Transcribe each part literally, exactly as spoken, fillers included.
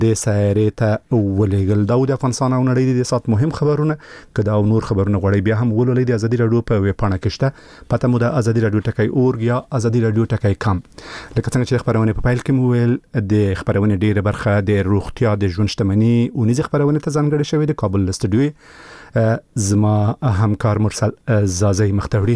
د سایرې ته ولېږل. دا د افغانستان او نړۍ د سات مهم خبرونه کدا او نور خبرونه غوړي بیا هم ولولې د ازادي رادیو په ویب پاڼه کې شته. پته مو د ازادي رادیو ټکی اورګ یا ازادي رادیو ټکی کام. لکه څنګه چې خبرونه په پایل کې مو ویل د خبرونه ډیره برخه د روغتیا د ژوند شتمنۍ او نيزه خبرونه ته ځانګړې شوې د کابل استودیو زما همکار مرسل زازی مختوری.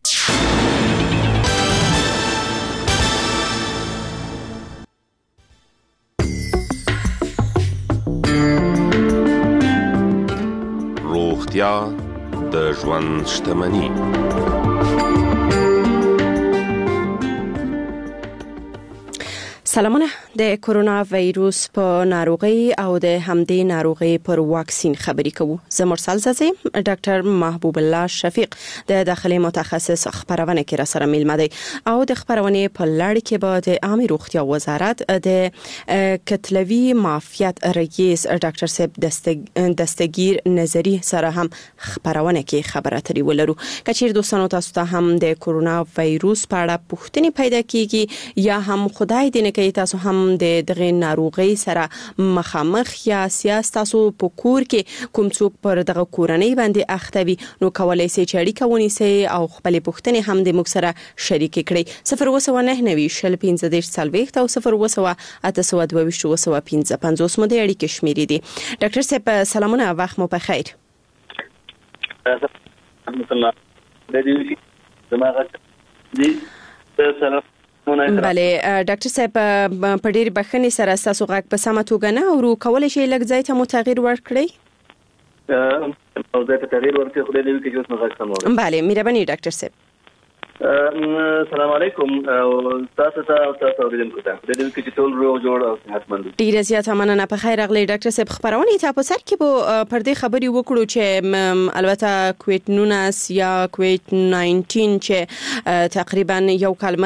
روغتیا د ژوند شتمنۍ. سلامونه. د کورونا وایروس په ناروغي او د همدې ناروغي پر واکسین خبري کوو. زه مرسل زازی ډاکټر محبوب الله شفیق د داخلي متخصص خبرونه کې را سره میلمه دی او د خبرونه په لړ کې به د عامه روغتیا وزارت د کتلوي معافیت رئیس ډاکټر سیب دستگیر نظری سره هم خبرونه کې خبره اترې ولرو. کچیر دوستانو تاسو ته هم د کورونا وایروس په اړه پوښتنې پیدا کیږي یا هم خدای دې نه کوي تاسو هم د دغه ناروغي سره مخامخ یا سیاست تاسو په کور کې کوم څوک پر دغه کورنۍ باندې اختوي نو کولای شي چې اړیکه ونیسي او خپل پوښتنې هم د موږ سره شریک کړي. صفر وسو نه نوي شل پنځه دیش سلويخت او صفر وسو اته سو دوه ویشت وسو پنځه پنځوس مو د اړیکې شمیرې دي. ډاکټر صاحب سلامونه، وخت مو په خیر. رحمت الله د دې زماغه دي سلام. بله ډاکټر صاحب په ډېر بخښنې سره تاسو غږ په سمه توګه نه اورو، کولای شئ لږ ځای ته مو تغییر ورکړئ؟ او ځای ته تغییر ورکړئ، خدای دې وکړي چې اوس مو غږ سم واورئ. بله مهرباني ډاکټر صاحب. السلام علیکم او تاسو ته او تاسو اوریدونکو ته د دې کې ټول روغ جوړ او صحتمند. ډیره زیاته مننه. په خیر راغلی ډاکټر صاحب. خبرونه ته په سر کې به پر دې خبري وکړو چې البته کووید نولس یا کووید ناینټین چې تقریبا یو کال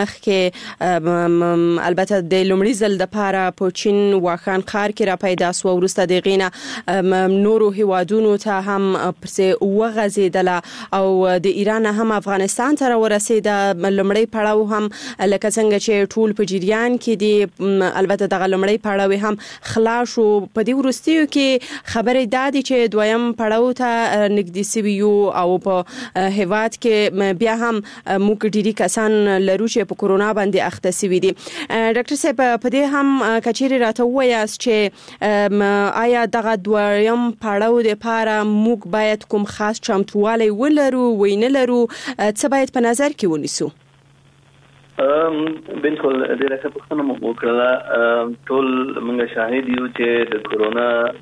مخکې البته د لومړي ځل د پاره په چین واخان ښار کې را پیدا سو ورسته د غینه نورو هیوادونو ته هم پرسه وغځیدله او د ایران هم افغانستان ته ورسېد. د لومړی پړاو هم لکه څنګه چې ټول په جریان کې دي، البته د لومړی پړاو هم خلاص شو. په دې ورستیو کې خبرې دادي چې دویم پړاو ته نږدې سوي یو او په هیواد کې بیا هم موږ ډیری کسان لرو چې په کورونا باندې اخته سوي دي. ډاکټر صاحب په دې هم کچېرې راته وایاست چې آیا دغه دویم پړاو لپاره موږ باید کوم خاص چمتووالی ولرو وای نه لرو؟ څه باید په نظر کې ونیسو؟ ام بالکل ډیره ښه پوښتنه مو وکړه. ټول موږ شاهد یو چې د کورونا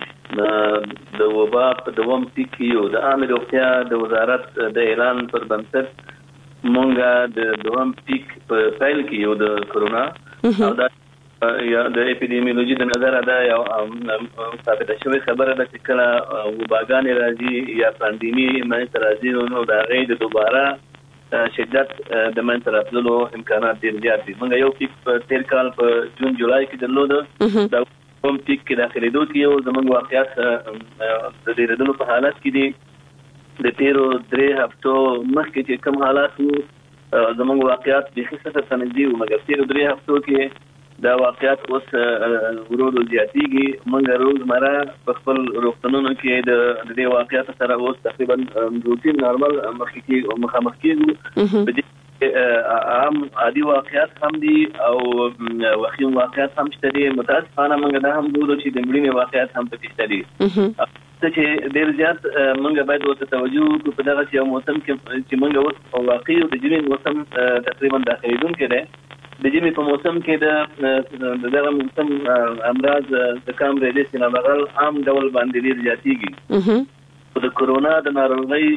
د وبا په دوام پیک یو د عامه روغتیا د وزارت د اعلان پر بنسټ موږ د دوام پیک په فایل کې یو د کورونا او دا یا د اپیډیمیولوژي د نظر دا یو ثابته شوی خبره ده چې کله وباګانې راځي یا پاندیمي منځته راځي نو دا غي د دوباره شدت د منځ راتلو امکانات ډیر زیات دي. موږ یو پیک په تیر کال په جون جولای کې درلود. دا کوم پیک کې داخلي دوه یو زموږ واقعیت د دې ردلو په حالت کې دي. د تیرو درې هفتو مخکې چې کوم حالات وو زموږ واقعیت د خصوصا سندي او مګر تیرو درې هفتو کې دا واقعیت اوس ورو زیاتېږي. موږ روزمره په خپل روغتونونو کې د دې واقعیت سره اوس تقریبا روتین نارمل مخکې کې مخامخ کېږو. په دې عام عادي واقعیت هم دي او وخیم واقعیت هم شته دي. متاسفانه موږ دا هم ګورو چې د مړینې واقعیت هم پکې شته دي. چې ډېر زیات موږ باید ورته توجه وکړو په دغه یو موسم کې چې موږ اوس واقعي د ژمي موسم تقریبا داخلېدونکی دی. د ژمي په موسم کې د دغه موسم امراض د کام ریډیس نابغل عام ډول باندې ډېر زیاتېږي. د کورونا د ناروغۍ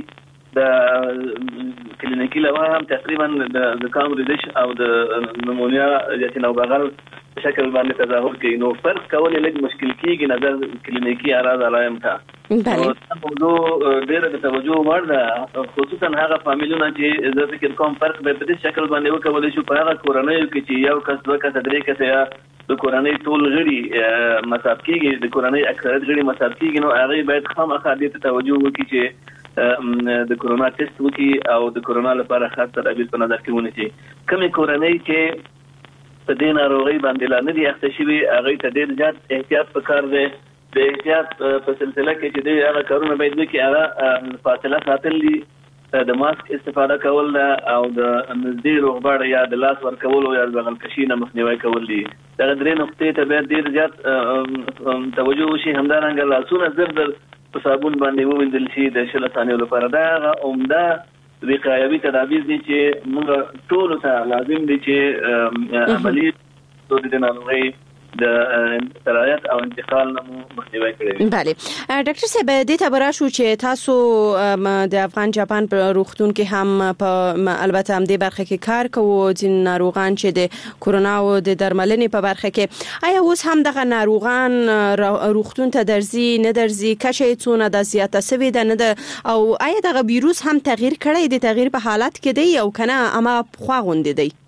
د کلینیکي لوا هم تقریبا د کام ریډیس او د نمونیا د نابغل شکل باندې تظاهر کوي. نو فرق کول لږ مشکل کیږي نظر کلینیکي اعراض علایم ته. بله موضوع ډېر د توجه وړ ده، خصوصا هغه فامیلونه چې زه فکر کوم فرق به په دې شکل باندې وکولای شو په هغه کورنۍ کې چې یو کس دوه کس درې کس یا د کورنۍ ټول غړي مصاب کیږي، د کورنۍ اکثریت غړي مصاب کیږي. نو هغه باید خامخا دې ته توجه وکړي چې د کورونا ټیسټ وکړي او د کورونا لپاره خاص تدابیر په نظر کې ونیسي. کومې کورنۍ چې په دې ناروغي باندې لا نه دي اخته شوي هغه ته ډېر زیات احتیاط پکار دی. د احتیاط په سلسله کې چې د هغه کارونه باید وکړي هغه فاصله ساتل دي، د ماسک استفاده کول او د نږدې روغبړ یا د لاس ورکول او یا د بغل کشي نه مخنیوي کول دي. دا درې نقطې ته باید ډېر زیات توجه وشي. همدارنګه لاسونه زر زر په صابون باندې ووینځل شي د شل ثانیو لپاره. دا هغه عمده وقایوي تدابیر دي چې موږ ټولو ته لازم دي چې عملي د ناروغۍ د سرایت او انتقال نه مخنیوي کړي. بله ډاکټر صاحب دې ته براشو چې تاسو د افغان جاپان په روغتون کې هم په البته هم د برخه کې کار کوو چې ناروغان چې د کورونا او د درملنې په برخه کې آیا اوس هم دغه ناروغان روغتون ته درځي نه درځي کچې څونه د زیاته سوي ده نه ده او آیا دغه ویروس هم تغییر کړی د تغییر په حالت کې دی او کنه اما خو غوندې دی؟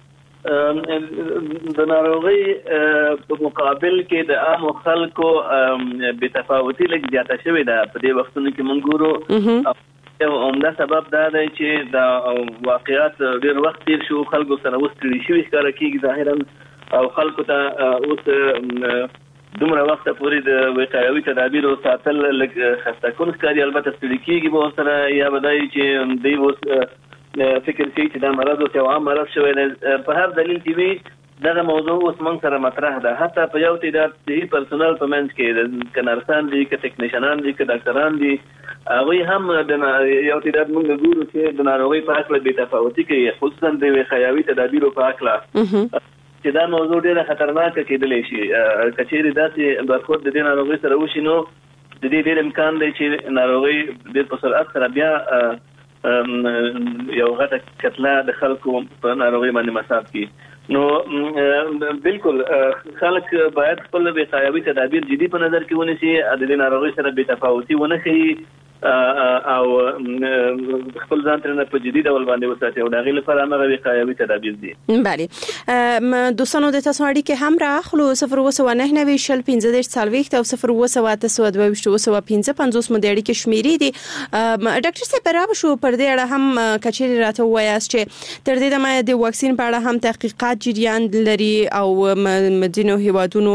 د ناروغي په مقابل کې د عام خلکو بې تفاوتي لږ زیاته شوې ده په دې وختونو کې موږ ګورو. یو عمده سبب دا دی چې د واقعیت ډېر وخت تیر شو، خلکو سره اوس ستړي شوي ښکاره کېږي ظاهرا او خلکو ته اوس دومره وخته پورې د وقایوي تدابیرو ساتل لږ خسته کن ښکاري. البته ستړي کېږي به ورسره یا به دا چې دوی اوس فکر کوي چې دا مرض اوس یو عام مرض شوی دی. په هر دلیل چې وي دغه موضوع اوس موږ سره مطرح ده. حتی په یو تعداد صحي پرسونل په منځ کې که نرسان دي که ټکنیشنان دي که ډاکټران دي هغوی هم د یو تعداد موږ ګورو چې د ناروغۍ په هکله بې تفاوتي کوي، خصوصا د وقایوي تدابیرو په هکله چې دا موضوع ډېره خطرناکه کېدلی شي. که چېرې داسې برخورد د دې ناروغۍ سره وشي نو د دې ډېر امکان دی چې ناروغۍ ډېر په سرعت سره بیا یو غټه کتله د خلکو په ناروغۍ باندې مصاب کړي. نو بالکل خلک باید خپل وقایوي تدابیر جدي په نظر کې ونیسي، د دې ناروغۍ سره بې تفاوتي ونه ښیي او خپل ځان ترنه په جدي ډول باندې وساتي او د هغې لپاره همغه وقایوي تدابیر دي. بله دوستانو د تاسو اړیکې هم راخلو صفر اووه سوه نهه نوي شل پنځه دېرش څلوېښت او صفر اووه سوه اته سوه دوه ویشت اووه سوه پنځه پنځوس مو د اړیکې شمیرې دي. ډاکټر صاحب رابه شو پر دې اړه هم کچېرې راته ووایاست چې تر دې دمه د واکسین په اړه هم تحقیقات جریان لري او ځینو هیوادونو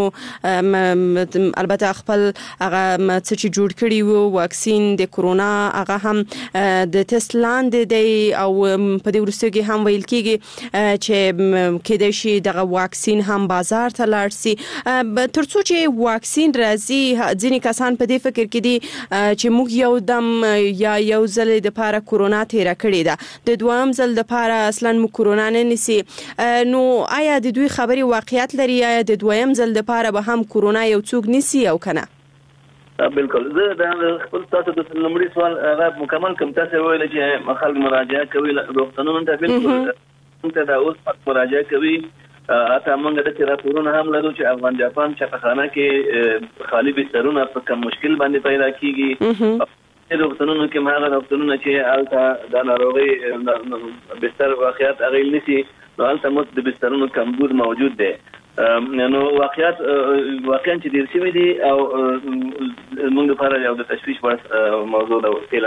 البته خپل هغه څه چې جوړ کړي وو واکسین د کورونا هغه هم د ټیسټ لاندې دی او په دې وروستیو کې هم ویل کېږي چې کېدای شي دغه واکسین هم بازار ته لاړ سي. تر څو چې واکسین راځي ځینې کسان په دې فکر کې دي چې موږ یو دم یا یو ځل د پاره کورونا تیره کړې ده، د دویم ځل د پاره اصلا مو کورونا نه نیسي. نو آیا د دوی خبري واقعیت لري؟ آیا د دویم ځل د پاره به هم کورونا یو څوک نیسي او کنه؟ بالکل زه د خپل تاسو د لومړي سوال هغه مکمل کوم. تاسو ویل چې خلک مراجعه کوي روغتونونو ته، بالکل ته دا اوس مراجعه کوي. اته موږ د راپورونو هم لرو چې افغان جاپان چاپخانه کې خالی بسترونه په کم مشکل باندې پیدا کیږي. روغتونونو کې هغه روغتونونه چې هلته د ناروغۍ بستر واقعیت هغه نشي نو هلته مو د بسترونو کمبود موجود دی. نو واقعیت واقعا چې ډېر شوي دي او موږ لپاره یو د تشویش وړ موضوع ده فعلا.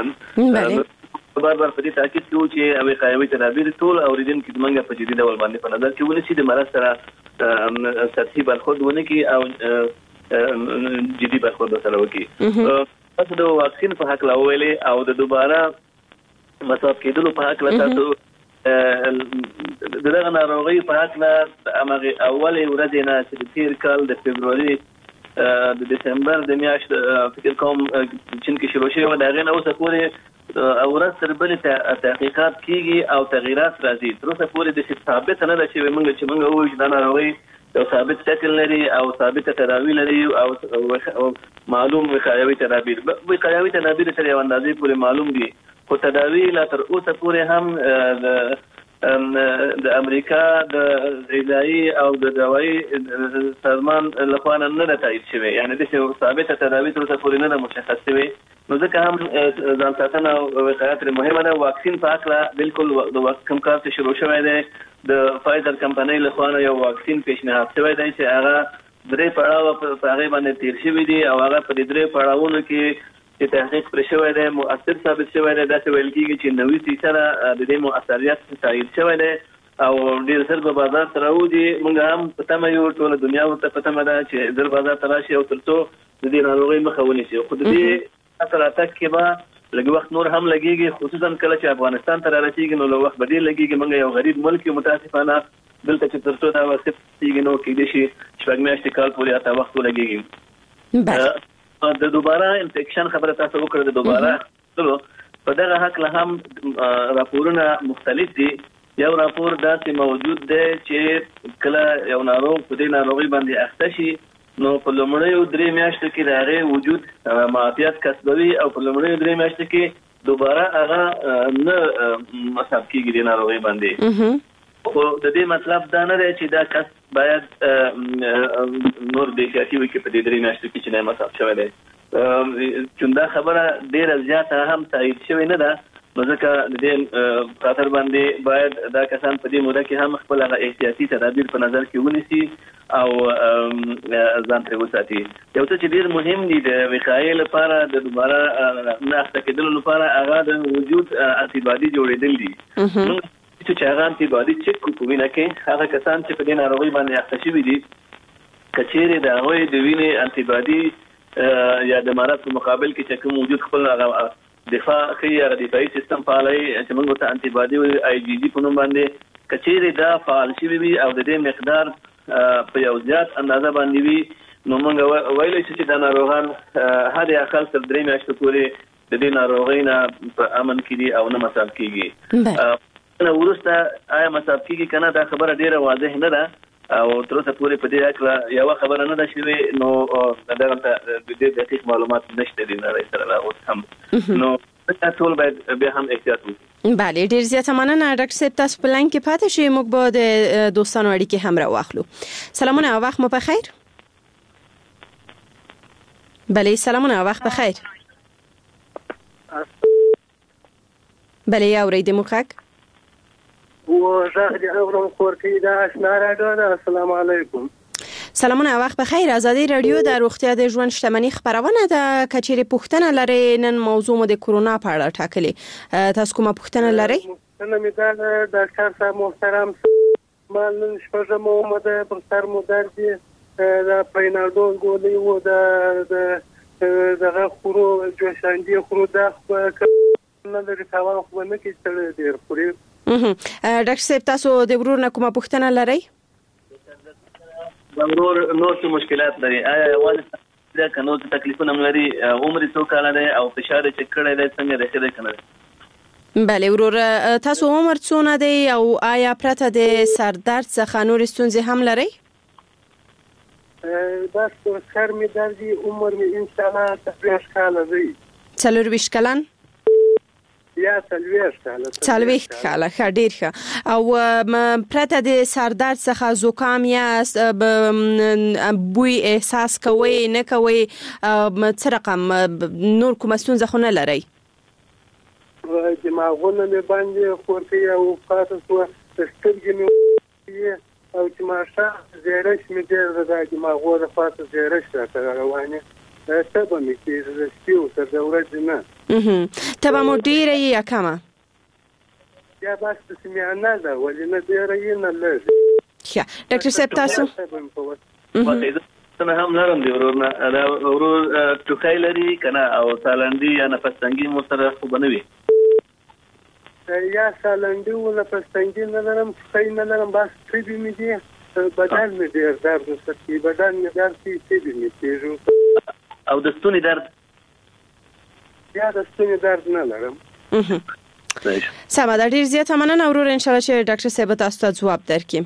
بار بار په دې تاکید کوو چې وقایوي تدابیر ټول اوریدونکي زموږ په جدي ډول باندې په نظر کې ونیسي، د مرض سره سطحي برخورد ونه کړي او جدي برخورد سره وکړي. تاسو د واکسین په هکله وویلې او د دوباره مصاب کېدلو په هکله تاسو دغه ناروغي په هکله هغه اولې ورځې نه چې تیر کال د فبروري د دسمبر د میاشتې فکر کوم چین کې شروع شوی و، د هغې نه اوسه پورې ورځ تر بلې تحقیقات کیږي او تغییرات راځي. تر اوسه پورې داسې ثابته نه ده چې موږ چې موږ ووایو چې دا ناروغي یو ثابت شکل لري او ثابته تداوی لري او معلوم وقایوي تدابیر. وقایوي تدابیر تر یو اندازې پورې معلوم دي، خو تداوی لا تر اوسه پورې هم د امریکا د غذایی او د دوايي سازمان لخوا نه ده تایید شوی، یعنی د ثابته تداوی تر اوسه پورې نه ده مشخص شوی. نو ځکه هم ځان ساتنه او وقایت مهمه ده. واکسین په هکله بالکل د کوم کار چې شروع شوی دی د فایزر کمپنۍ لخوا یو واکسین پیشنهاد شوی دی چې هغه درې پړاوه په هغې باندې تیر شوي دي او هغه په دې درې پړاوونو کې چې تحقیق پرې شوی دی مؤثر ثابت شوی دی. داسې ویل کېږي چې نوي فیصده د دې مؤثریت تایید شوی دی او ډیر سر په بازار ته راوځي. موږ هم په تمه یو ټول دنیا ورته په تمه ده چې در بازار ته راشي او ترڅو د دې ناروغۍ مخه ونیسي. خو د دې اثر اتک کې به لږ وخت نور هم لګيږي، خصوصا کله چې افغانستان ته رارسیږي نو له وخت به ډیر لګيږي. موږ یو غریب ملک یو، متاسفانه دلته چې ترڅو دا وخت کېږي نو کېدای شي شپږ میاشتې کال پورې اته وخت ولګيږي. د دوباره انفیکشن خبره تاسو وکړه، د دوباره په دغه حق له هم راپورونه مختلف دي. یو راپور داسې موجود دی چې کله یو ناروغ په دې ناروغي باندې اخته شي نو په لومړیو درې میاشتو کې د هغې وجود معافیت کسبوي او په لومړیو درې میاشتو کې دوباره هغه نه مصاب کېږي د ناروغۍ باندې. خو د دې مطلب دا نه دی چې دا کس باید نور بې احتیاطي وکړي په دې درې میاشتو کې چې نه مصاب شوی دی. چون دا خبره ډیره زیاته هم تایید شوې نه ده، نو ځکه د دې خاطر باندې باید دا کسان په دې موده کې هم خپل هغه احتیاطي تدابیر په نظر کې ونیسي او ځان ترې وساتي. یو څه چې ډېر مهم دي د وقایې لپاره د دوباره نه اخته کېدلو لپاره هغه د وجود انټي باډي جوړېدل دي. موږ چې هغه انټي باډي چک کړو په وینه کې، هغه کسان چې په دې ناروغۍ باندې اخته شوي دي که چیرې د هغوی د وینې انټي باډي یا د مرض په مقابل کې چې کوم وجود خپل هغه دفاع کوي، هغه دفاعي سیستم فعالوي چې موږ ورته انټي باډي وایو آی جي جي په نوم باندې، که چیرې دا فعال شوي وي او د دې مقدار په یو زیات اندازه باندې وي نو موږ ویلی شو چې دا ناروغان حد اقل تر درې میاشتو پورې د دې ناروغۍ نه په امن کې دي او نه مصاب کېږي. وروسته آیا مصاب کېږي که نه دا خبره ډېره واضح نه ده او تر اوسه پورې په دې هکله یوه خبره نه ده شوې، نو دغلته د دې دقیق معلومات نشته دي نړۍ سره لا اوس هم، نو ټول باید بیا هم احتیاط وکړي. بله، ډېر زیاته مننه ډاکټر صاحب، تاسو په لاین کې پاتې شئ، موږ به د دوستانو اړیکې هم راواخلو. سلامونه، وخت مو بخیر. بله سلامونه، وخت بخیر. بله اورېدې مو غږ و غږ دې اورم کورکۍ د اشنا راډیو ده. السلام علیکم. سلامونه، وخت بخیر. ازادي رادیو د روغتیا د ژوند شتمنۍ خبرونه ده. کچېرې پوښتنه لرئ، نن موضوع مو د کورونا په اړه ټاکلې، تاسو کومه پوښتنه لرئ؟ پوښتنه مې دا ده ډاکټر صاحب محترم، ما نن شپږمه ومه ده، پر سر مو درد دی، د پیناډول ګولۍ و د دغه خورو جوشاندې خورو دا خو نه لري، تاوان خو نه کوي، ستړی ډېر خوري. ډاکټر صاحب تاسو د ورور نه کومه پوښتنه لرئ؟ د ورور نور څه مشکلات لري؟ آیا یوازې دا که نور څه تکلیفونه هم لري؟ عمر یې څو کاله دی او فشار یې چک کړی دی، څنګه دی ښه دی که نه دی؟ بله ورور، تاسو عمر څونه دی او آیا پرته د سردرد څخه نورې ستونزې هم لرئ؟ بس سر مې درد دی، عمر مې انشاءالله څلوېښت کاله دی. څلورویشت کلن؟ یا څلوېښت کاله. څلوېښت کاله، ښه، ډېر ښه. او پرته د سردرد څخه زکام یاست، بوی احساس کوئ نه کوئ، څه رقم نور کومه ستونزه خو نه لرئ؟ دماغونه مې باندې خورکۍ او پاته شوه، سترګې مې او چې ماښام زیړش مې ډېر ده، د دماغو د پاته زیړش راته روانې، تبه مې کېږي د شپې ورته د ورځې نه. تبه مو ډېره یې یا کمه؟ یا بس داسې میانه ده، ولې نه ډېره یې نه لږ. ښه ډاکټر صاحب تاسو؟ څه هم نرم دی ورور نه، دا ورور ټوخی لري که نه او سالنډي یا نفس تنګي مو سره خو به نه وي؟ یا سالنډي و نفس تنګي نه لرم، ټوخی نه لرم، بس تبې مې دي، بدن مې ډېر درد ورسره کوي، بدن مې درد کوي، تبې مې کېږي. او د ستوني درد؟ یا د ستوني درد نه لرم. سمه ده، ډېر زیاته مننه ورور، انشاءالله چې ډاکټر صاحب تاسو ته ځواب درکړي.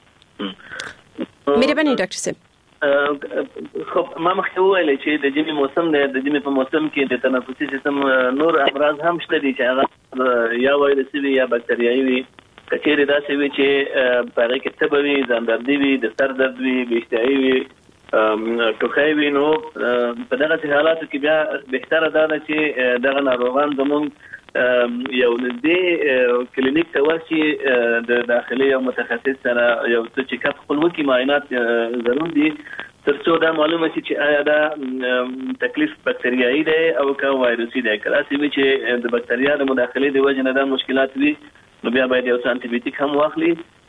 مهرباني ډاکټر صاحب. خب ما مخکې وویلې چې د ژمي موسم دی، د ژمي په موسم کې د تنفسي سیستم نور امراض هم شته دي چې هغه یا وایرسي وي یا بکتریایي وي. که چیرې داسې وي چې په هغې کې تبه وي، ځاندردي وي، د سر درد وي، بې اشتهایي وي، ټوخی وي، نو په دغسې حالاتو کې بیا بهتره دا ده چې دغه ناروغان زموږ یو نږدې کلینیک ته ورشي، د داخلي یو متخصص سره یو څه چیکاپ خپل وکړي، معاینات ضرور دي، تر څو دا معلومه شي چې آیا دا تکلیف بکتریایي دی او که وایرسي دی. که داسې وي چې د بکتریا د مداخلې د وجې نه دا مشکلات وي نو بیا باید یو څه انټي بیوټیک هم واخلي،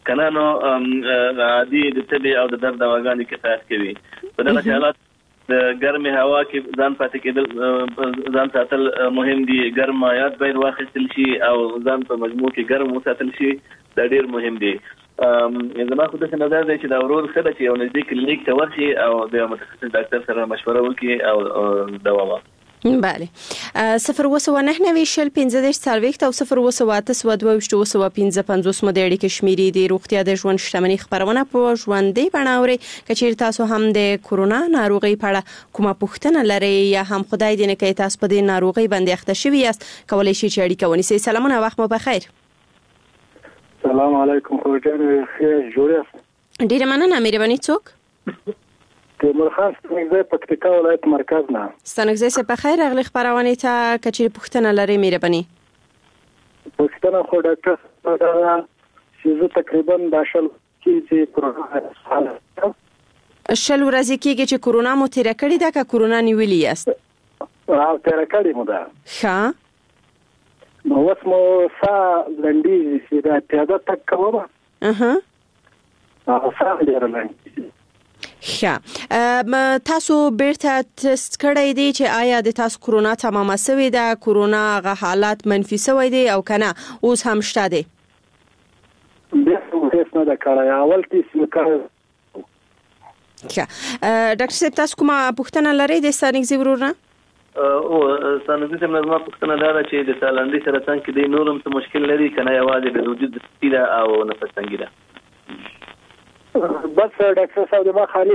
کنه نو عادي د تبي او د درد دواګانې کفایت کوي. په دغه حالات د ګرمې هوا کې ځان پاتې کېدل ځان ساتل مهم دي. ګرم مایات باید واخیستل شي او ځان په مجموع کې ګرم وساتل شي، دا ډیر مهم دي. زما خو داسې نظر دی چې دا ورور ښه ده چې یو نږدې کلینیک ته ورشي او د متخصص ډاکټر سره مشوره وکړي او دوا واخلي. بله. صفر اوه سوه نهه نوي شل پنځه دېرش څلوېښت او صفر اوه سوه اته سوه دوه ویشت اوه سوه پنځه پنځوس مو د اړیکې شمیرې دي. روغتیا د ژوند شتمنۍ خپرونه په ژوندۍ بڼه اورئ. که چیرې تاسو هم د کورونا ناروغۍ په اړه کومه پوښتنه لرئ یا هم خدای دې نه کوي تاسو په دې ناروغۍ باندې اخته شوي یاست، کولی شئ چې اړیکه ونیسئ. سلامونه، وخت مو بخیر. سلام علیکم. خو جان خیر جوړ یاست؟ ډیره مننه. مهرباني. څوک؟ تیمور خان ستنګزی پکتیکا ولایت مرکز نه. ستنګزی سه په خیر راغلی خبرونه ته. که چیرې پوښتنه لرئ مهرباني. پوښتنه خو ډاکټر دا چې زه تقریبا د شل کې کورونا شل ورځې کېږي چې کورونا مو تیر کړی ده که کورونا نیولې یاست؟ او تیر کړی مو ده. ښه. نو اوس مو سا لنډیږي چې دا پیاده تګ کوم. اها. او سا ډېره لنډیږي. ښه. تاسو بیرته ټیسټ کړی دی چې آیا د تاسو کورونا تمامه شوې ده، کورونا غ حالات منفي شوی دی او کنه اوس هم شته دی؟ بیا ټیسټ نه دا کړی، اول ټیسټ مې کړی. ښه. ډاکټر صاحب تاسو کومه پوښتنه لرئ د ستنګزی ورور نه؟ او ستنګزی ته زما پوښتنه دا ده چې د سالندې سرطان کې د نورم څه مشکل لري کنه یوازې د وجود سپیده او نفس تنګي ده؟ بس ډاکټر صاحب د ما خالي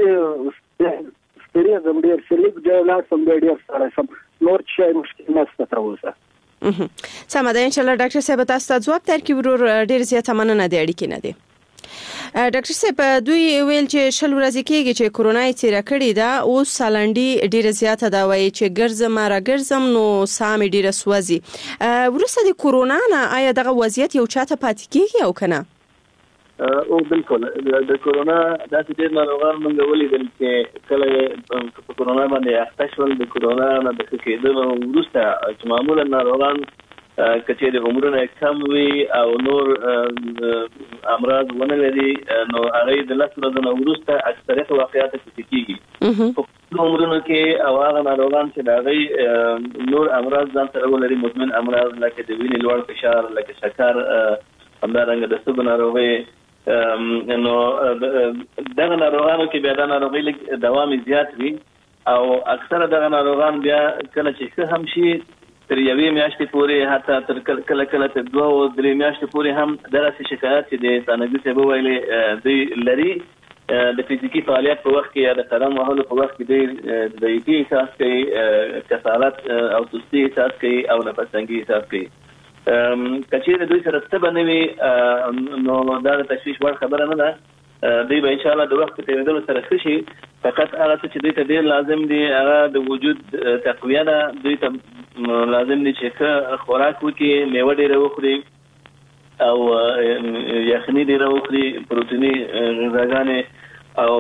سپیریز هم ډیر شلیک جوړه سم ډیر سره سم نور شي مشکل نشته تر اوسه. سم ده. ان شاء الله ډاکټر صاحب تاسو ته ځواب درکړي. ورور ډیر زیاته مننه د اړیکې نه دی. ډاکټر صاحب دوی ویل چې شل ورځې کېږي چې کورونا یې تیر کړی ده، اوس سالنډي ډیره زیاته دا وایي چې ګرځم را ګرځم نو سام ډیره سوځي. ورسته د کورونا نه آیا دغه وضعیت یو چاته پاتې کېږي او کنه؟ او بالکل د کورونا داسې ډېر ناروغان موږ ولیدل چې کله په کورونا باندې اخته شول، د کورونا نه د ښه کېدلو وروسته چې معمولا ناروغان که چېرې عمرونه کم وي او نور امراض ونه لري نو هغوی د لس ورځو نه وروسته اکثریت واقعات پکې کېږي. په عمرونو کې او هغه ناروغان چې د هغوی نور امراض ځان سره ولري، مزمن امراض لکه د وینې لوړ فشار، لکه شکر، همدارنګه د سږو ناروغۍ، نو دغه ناروغانو کې بیا دا ناروغۍ لږ دوام زیات وي او اکثره دغه ناروغان بیا کله چې ښه هم شي تر یوې میاشتې پورې، حتی تر کله کله تر دوه او درې میاشتې پورې هم دغسې شکایات چې د ستانګزي صاحب وویلې دوی لري. د فزیکي فعالیت په وخت کې یا د قدم وهلو په وخت کې دوی ضعیفي احساس کوي، کسالت او سستي احساس کوي او نفس تنګي احساس کوي. که چېرې دوی سره څه به نه وي نو دا د تشویش وړ خبره نه ده. دوی به انشاءالله د وخت په تېرېدلو سره ښه شي. فقط هغه څه چې دوی ته ډېر لازم دي هغه د وجود تقویه ده. دوی ته لازم دي چې ښه خوراک وکړي، میوه ډېره وخوري او یخني ډېره وخوري، پروتیني غذاګانې او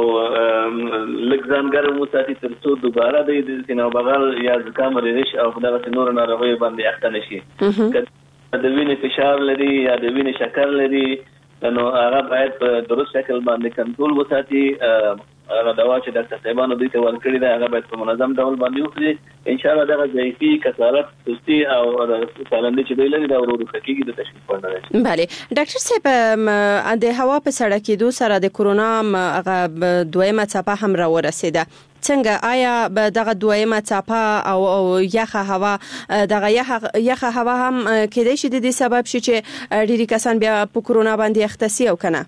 لږ ځان ګرم وساتي تر څو دوباره دوی د سینه بغل یا زکام، ریش او دغسې نورو ناروغیو باندې اخته نه شي. که د وینې فشار لري یا د وینې شکر لري نو هغه باید په درست شکل باندې کنټرول وساتي. هغه دوا چې ډاکټر صاحبانو دوی ته ورکړې ده هغه باید په منظم ډول باندې وخوري. انشاءالله دغه ضعیفي، کسالت، سستي او سالندي چې دوی لري دا ورو ورو ښه کېږي، د تشخیص وړ نه ده. بله. ډاکټر صاحب د هوا په سړه کېدو سره د کورونا هغه دویمه څپه هم راورسېده. څنګه آیا به دغه دویمه څپه او یخه هوا دغه یخه هوا هم کېدای شي د دې سبب شي چې ډېری کسان بیا په کورونا باندې اخته سي او کنه؟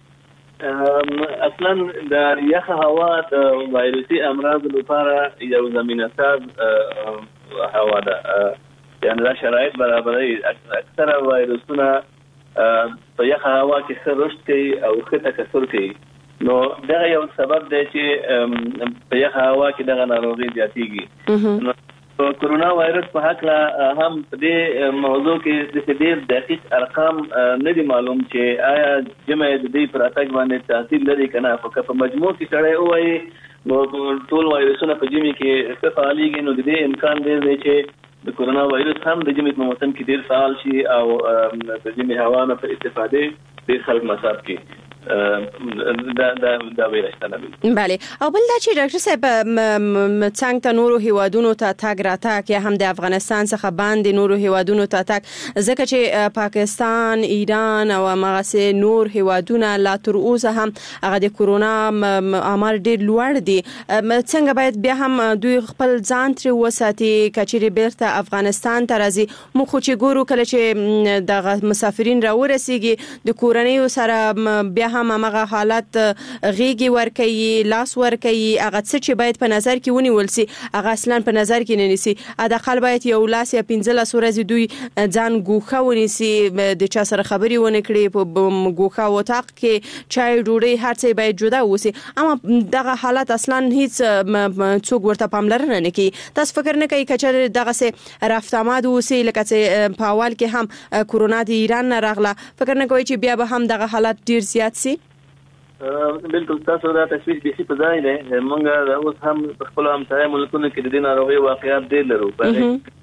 اصلا د یخه هوا د وایرسي امراض لپاره یو زمینه ساز هوا ده، یعنی دا شرایط برابروي. اکثره وایرسونه په یخه هوا کې ښه رشد کوي او ښه تکثر کوي. نو دغه یو سبب دی چې په یخه هوا کې دغه ناروغي زیاتېږي. نو کورونا وایرس په هکله هم په دې موضوع کې د ډېر دقیق ارقام نه دي معلوم چې آیا جمع د دې پر اتګ باندې تاثیر لري که نه. خو که په مجموع کې سړی ووایي نو ټول وایرسونه په جمع کې ښه فعالېږي نو د دې امکان ډېر دی چې د کورونا وایرس هم د جمی په موسم کې ډیر فعال شي او د جمی هوا نه په استفاده ډیر خلک مصاب کی دا دا دا ویرشتنه بله. او بل دا چې ډاکټر صاحب څنګه ته نورو هیوادونو ته تاګ راتاک یا هم د افغانستان څخه باندې نورو هیوادونو ته تاګ ځکه چې پاکستان، ایران او هغه نور هیوادونه لا تر اوسه هم هغه د کورونا امر ډیر لوړ دي. څنګه باید بیا هم دوی خپل ځان تر وساتي کچېری بیرته افغانستان ته راځي؟ مو خو چې ګورو کله چې د مسافرین را ورسیږي د کورنۍ سره بیا هم هغه حالت غیږي ورکوي، لاس ورکوي، هغه څه چې باید په نظر کې ونیول سي هغه اصلا په نظر کې نه نیسي. اډخل باید یو لاس یا پنځه ورځې دوی ځان ګوخه ونیسي، د چا سره خبري ونه کړي، په ګوخه وتاق کې چای ډوډۍ هر څه باید جدا وسی. اما دغه حالت اصلا هیڅ څوک ورته پاملرنه نه کوي. تاسو فکر نه کوي چې دغه څه رفت آمد وسی لکه چې په اول کې هم کورونا د ایران نه راغله، فکر نه کوي چې بیا به هم دغه حالت ډیر زیات سي؟ بالکل تاسو دا تشویش به په ځای دی. موږ اوس هم په خپل همسایه ملکونو کې د دې ناروغي واقعیت ډېر لرو، په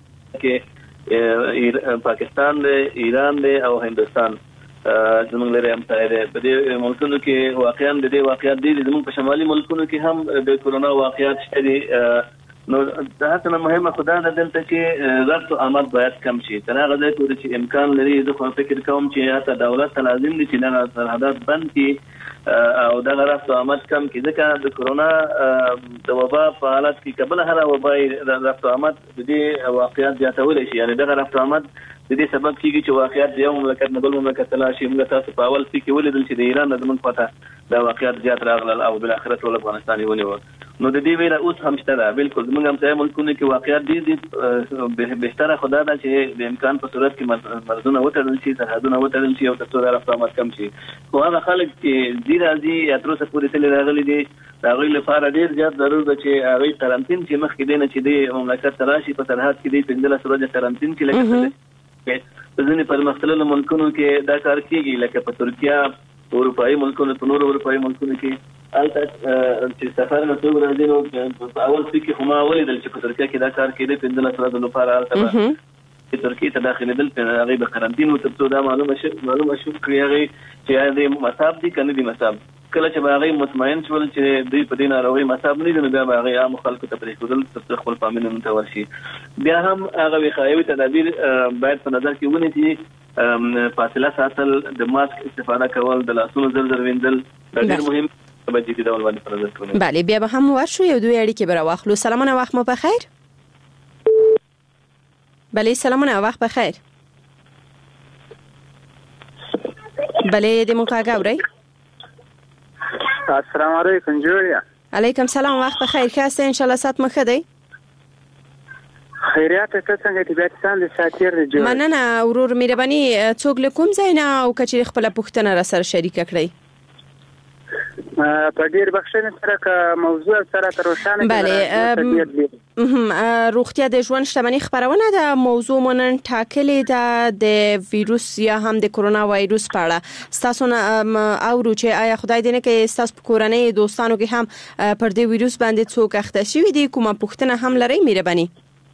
کې پاکستان دی، ایران دی او هندستان زموږ لري همسایه دی. په دې ملکونو کې واقعا د دې واقعیت دي. زموږ په شمالي ملکونو کې هم د کورونا واقعیت شته دي. نو دا څنګه مهمه خدا د دلته کې رفت آمد باید کم شي. تر هغه ځای پورې چې امکان لري زه خو فکر کوم چې حتی دولت ته لازم دي چې دا سرحدات بند کړي او دا رفت آمد کم کړي، ځکه د کورونا د وبا په حالت کې قبل هر وبای رفت آمد د دې واقعیت زیاتولی شي. یعنی دا رفت آمد د دې سبب کیږي چې واقعیت د یو مملکت نه بل مملکت ته لاړ شي. موږ تاسو په اول کې ولیدل چې د ایران د زموږ پته دا واقعیت زیات راغلل او بل اخرت ول افغانستان یې ونیو. نو د دې ویره اوس هم شته ده. بالکل زموږ هم ځای ملکونه کې واقعیت دي دي بهتره خدا دا چې د امکان په صورت کې مرزونه وتړل شي، سرحدونه وتړل شي او تاسو دا رفت آمد کم شي. خو هغه خلک چې زی راځي یا تر اوسه پورې تل راغلي دي هغوی لپاره ډېر زیات ضرور ده چې هغوی قرنطین چې مخکې دی نه چې د مملکت ته راشي په سرحد کې دی پنځلس ورځې قرنطین کې لکه په ځینې پرمختللو ملکونو کې دا کار کېږي، لکه په ترکیه، اروپایي ملکونو، په نورو اروپایي ملکونو کې هلته چې سفر نه څوک راځي. نو په اول څه کې خو ما ولیدل چې په ترکیه کې دا کار کېده پنځلس ورځو لپاره هلته به چې ترکیې ته داخلېدل هغوی به قرنطین و تر څو دا معلومه معلومه شو کړي هغوی چې دوی مصاب دي که نه دي مصاب. کله چې به هغوی مطمئن شول چې دوی په دې ناروغۍ مصاب نه دي نو بیا به هغوی عامو خلکو ته پرېښودل تر څو خپل فامیلونو ته ورشي. بیا هم هغه وقایوي تدابیر باید په نظر کې ونیسي، فاصله ساتل، د ماسک استفاده کول، د لاسونو زر زر وینځل دا ډېر مهم په جدي ډول باندې په نظر کې ونیسي. بله، بیا به هم ورشو یو دوی اړیکې به راواخلو. سلامونه، وخت مو بخیر. بله سلامونه، وخت بخیر. بله د مو غږ اورئ؟ السلام علیکم جوړیا. علیکم سلام، وخت بخیر. ښه ان شاء الله سات مخه دی. خیریات ته څنګه طبيعت ستاسو ساتیر جوړ. مننه ورور مهرباني. څوک له کوم ځای نه او کچې خپل پوښتنه را سره شریک کړئ؟ په ډیر بخښنه سره که موضوع سره تر روښانه بله روغتیا د ژوند شتمنۍ خبرونه ده. موضوع مونږ ټاکلې ده د ویروس یا هم د کورونا وایروس په اړه. تاسو نه اورو چې آیا خدای دې نه کوي تاسو په کورنۍ دوستانو کې هم پر دې ویروس باندې څوک اخته شوی دي؟ کومه پوښتنه هم لرئ مهرباني؟